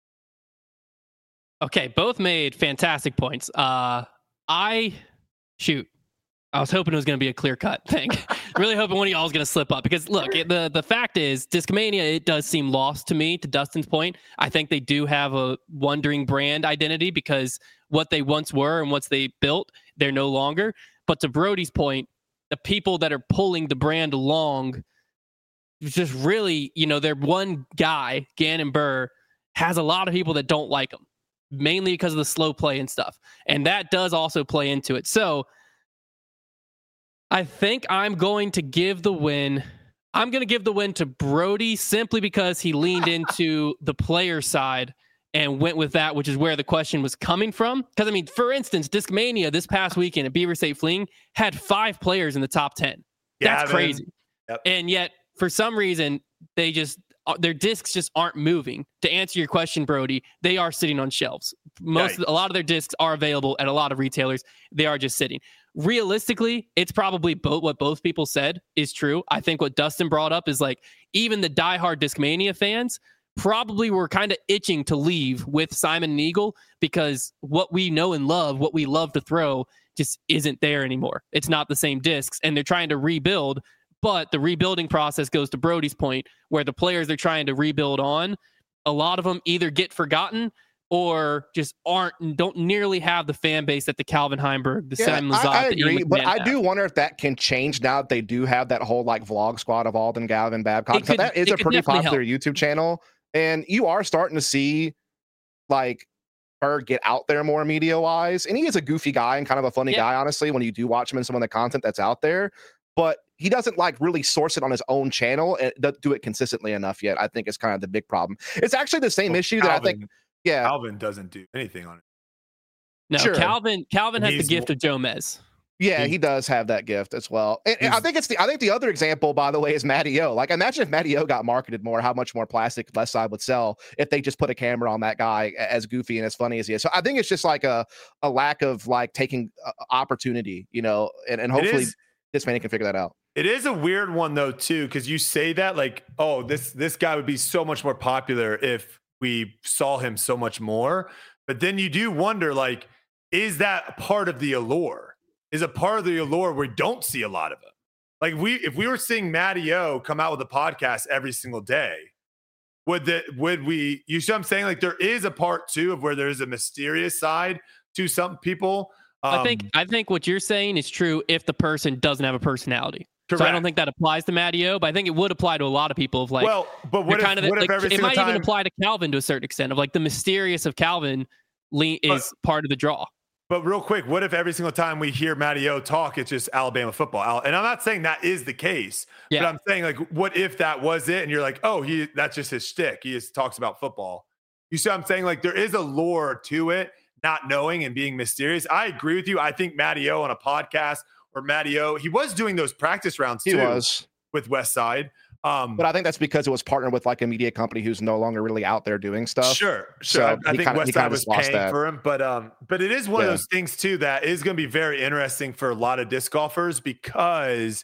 Okay, both made fantastic points. Uh, I shoot. I was hoping it was going to be a clear-cut thing. Really hoping one of y'all was going to slip up because look, it, the the fact is, Discmania, it does seem lost to me. To Dustin's point, I think they do have a wandering brand identity because what they once were and what they built, they're no longer. But to Brody's point, the people that are pulling the brand along, just really, you know, their one guy, Gannon Buhr, has a lot of people that don't like him, mainly because of the slow play and stuff. And that does also play into it. So I think I'm going to give the win. I'm going to give the win to Brody simply because he leaned into the player side and went with that, which is where the question was coming from. Because, I mean, for instance, Discmania this past weekend at Beaver State Fling had five players in the top ten. That's yeah, crazy. Yep. And yet, for some reason, they just their discs just aren't moving. To answer your question, Brody, they are sitting on shelves. Most, right. A lot of their discs are available at a lot of retailers. They are just sitting. Realistically, it's probably both what both people said is true. I think what Dustin brought up is like even the diehard Discmania fans probably were kind of itching to leave with Simon and Eagle because what we know and love, what we love to throw, just isn't there anymore. It's not the same discs, and they're trying to rebuild. But the rebuilding process goes to Brody's point, where the players they're trying to rebuild on, a lot of them either get forgotten or just aren't don't nearly have the fan base that the Calvin Heimberg, the yeah, Simon Lizotte, I, I the agree, Ian but McMahon I have. do wonder if that can change now that they do have that whole like vlog squad of Alden, Gavin, Babcock. So that is a pretty popular help. YouTube channel, and you are starting to see like her get out there more media wise, and he is a goofy guy and kind of a funny yeah. guy, honestly, when you do watch him in some of the content that's out there. But he doesn't like really source it on his own channel and doesn't do it consistently enough yet. I think it's kind of the big problem. It's actually the same well, issue Calvin, that I think. Yeah, Calvin doesn't do anything on it. No, sure. Calvin. Calvin has the gift more, of Joe Mez. Yeah, he does have that gift as well. And, and I think it's the I think the other example, by the way, is Matty O. Like, imagine if Matty O got marketed more, how much more plastic West Side would sell if they just put a camera on that guy, as goofy and as funny as he is. So I think it's just like a a lack of like taking uh, opportunity, you know, and, and hopefully this man can figure that out. It is a weird one though, too, because you say that like, oh, this this guy would be so much more popular if we saw him so much more. But then you do wonder, like, is that part of the allure? Is a part of the allure where we don't see a lot of him. Like we, if we were seeing Matty O come out with a podcast every single day, would that, would we, you see what I'm saying? Like there is a part too of where there's a mysterious side to some people. Um, I think, I think what you're saying is true if the person doesn't have a personality. Correct. So I don't think that applies to Matty O, but I think it would apply to a lot of people of like, well, but what if, kind of, what if like, every it single might time, even apply to Calvin to a certain extent of like the mysterious of Calvin le- is but, part of the draw. But real quick, what if every single time we hear Matty O talk, it's just Alabama football? And I'm not saying that is the case, yeah. but I'm saying like, what if that was it? And you're like, oh, he that's just his shtick. He just talks about football. You see what I'm saying? Like there is a lore to it, not knowing and being mysterious. I agree with you. I think Matty O on a podcast or Matty O, he was doing those practice rounds too. He was. With West Side. Um, but I think that's because it was partnered with like a media company who's no longer really out there doing stuff. Sure, sure. So I, I think kinda, West Side was paying that. for him, but um, but it is one yeah. of those things too that is going to be very interesting for a lot of disc golfers because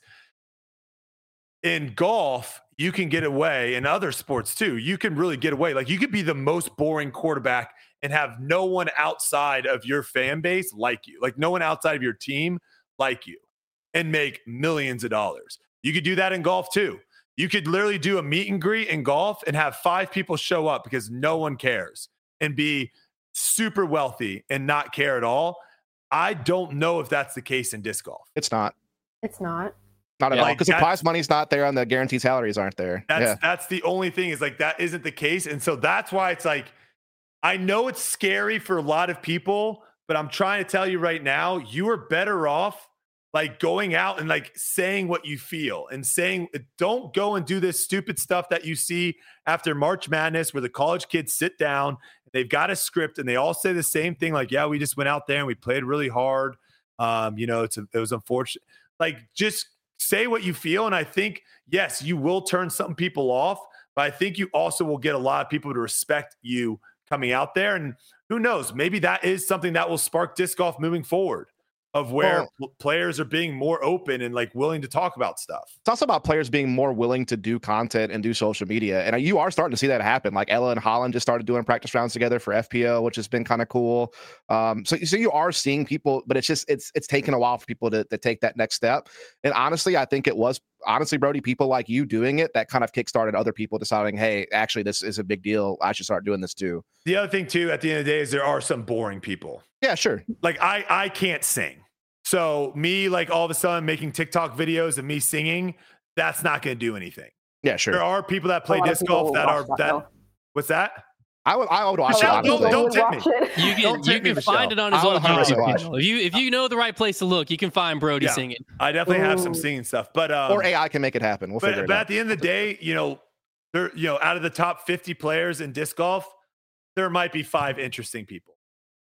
in golf you can get away, in other sports too. You can really get away. Like you could be the most boring quarterback and have no one outside of your fan base like you, like no one outside of your team like you, and make millions of dollars. You could do that in golf too. You could literally do a meet and greet in golf and have five people show up because no one cares and be super wealthy and not care at all. I don't know if that's the case in disc golf. It's not. It's not. Not at yeah, all. Because like the prize money's not there and the guaranteed salaries aren't there. That's yeah. that's the only thing is like that isn't the case. And so that's why it's like, I know it's scary for a lot of people, but I'm trying to tell you right now, you are better off like going out and like saying what you feel and saying, don't go and do this stupid stuff that you see after March Madness where the college kids sit down, they've got a script and they all say the same thing. Like, yeah, we just went out there and we played really hard. Um, you know, it's a, it was unfortunate. Like just say what you feel. And I think, yes, you will turn some people off, but I think you also will get a lot of people to respect you coming out there. And who knows, maybe that is something that will spark disc golf moving forward. Of where well, players are being more open and like willing to talk about stuff. It's also about players being more willing to do content and do social media. And you are starting to see that happen. Like Ella and Holland just started doing practice rounds together for F P O, which has been kind of cool. Um, so, so you are seeing people, but it's just, it's, it's taken a while for people to, to take that next step. And honestly, I think it was honestly, Brody, people like you doing it, that kind of kickstarted other people deciding, hey, actually, this is a big deal. I should start doing this too. The other thing too, at the end of the day, is there are some boring people. Yeah, sure. Like I, I can't sing. So me, like all of a sudden making TikTok videos of me singing, that's not going to do anything. Yeah, sure. There are people that play disc golf that are that. that what's that? I would, I would watch Michelle, it. Don't, don't tip me. You can, don't you can find it on his own YouTube channel. If you if you know the right place to look, you can find Brody yeah, singing. I definitely Ooh. have some singing stuff, but um, or A I can make it happen. We'll but, figure it but out. at the end of the day, you know, there, you know, out of the top fifty players in disc golf, there might be five interesting people.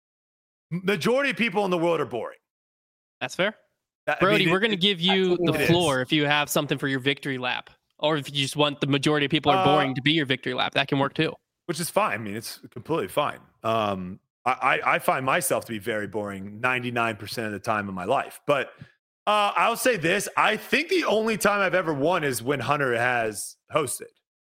Majority of people in the world are boring. That's fair. That, Brody, I mean, we're it, going to give you the floor if you have something for your victory lap, or if you just want the majority of people are boring uh, to be your victory lap. That can work too. Which is fine. I mean, it's completely fine. Um, I, I find myself to be very boring ninety-nine percent of the time in my life. But uh, I'll say this. I think the only time I've ever won is when Hunter has hosted.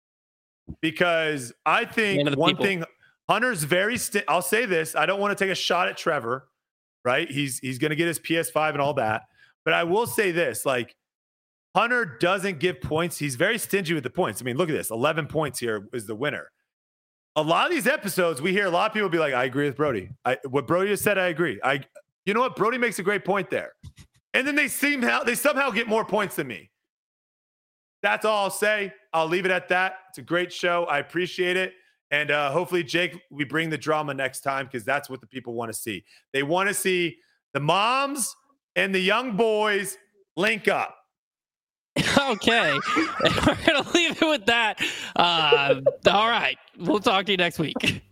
Because I think one people. thing, Hunter's very, st- I'll say this. I don't want to take a shot at Trevor, right? He's, he's going to get his P S five and all that. But I will say this, like, Hunter doesn't give points. He's very stingy with the points. I mean, look at this. eleven points here is the winner. A lot of these episodes, we hear a lot of people be like, I agree with Brody. I, what Brody just said, I agree. I, you know what? Brody makes a great point there. And then they seem how they somehow get more points than me. That's all I'll say. I'll leave it at that. It's a great show. I appreciate it. And uh, hopefully, Jake, we bring the drama next time because that's what the people want to see. They want to see the moms and the young boys link up. Okay. We're going to leave it with that. Uh, all right. We'll talk to you next week.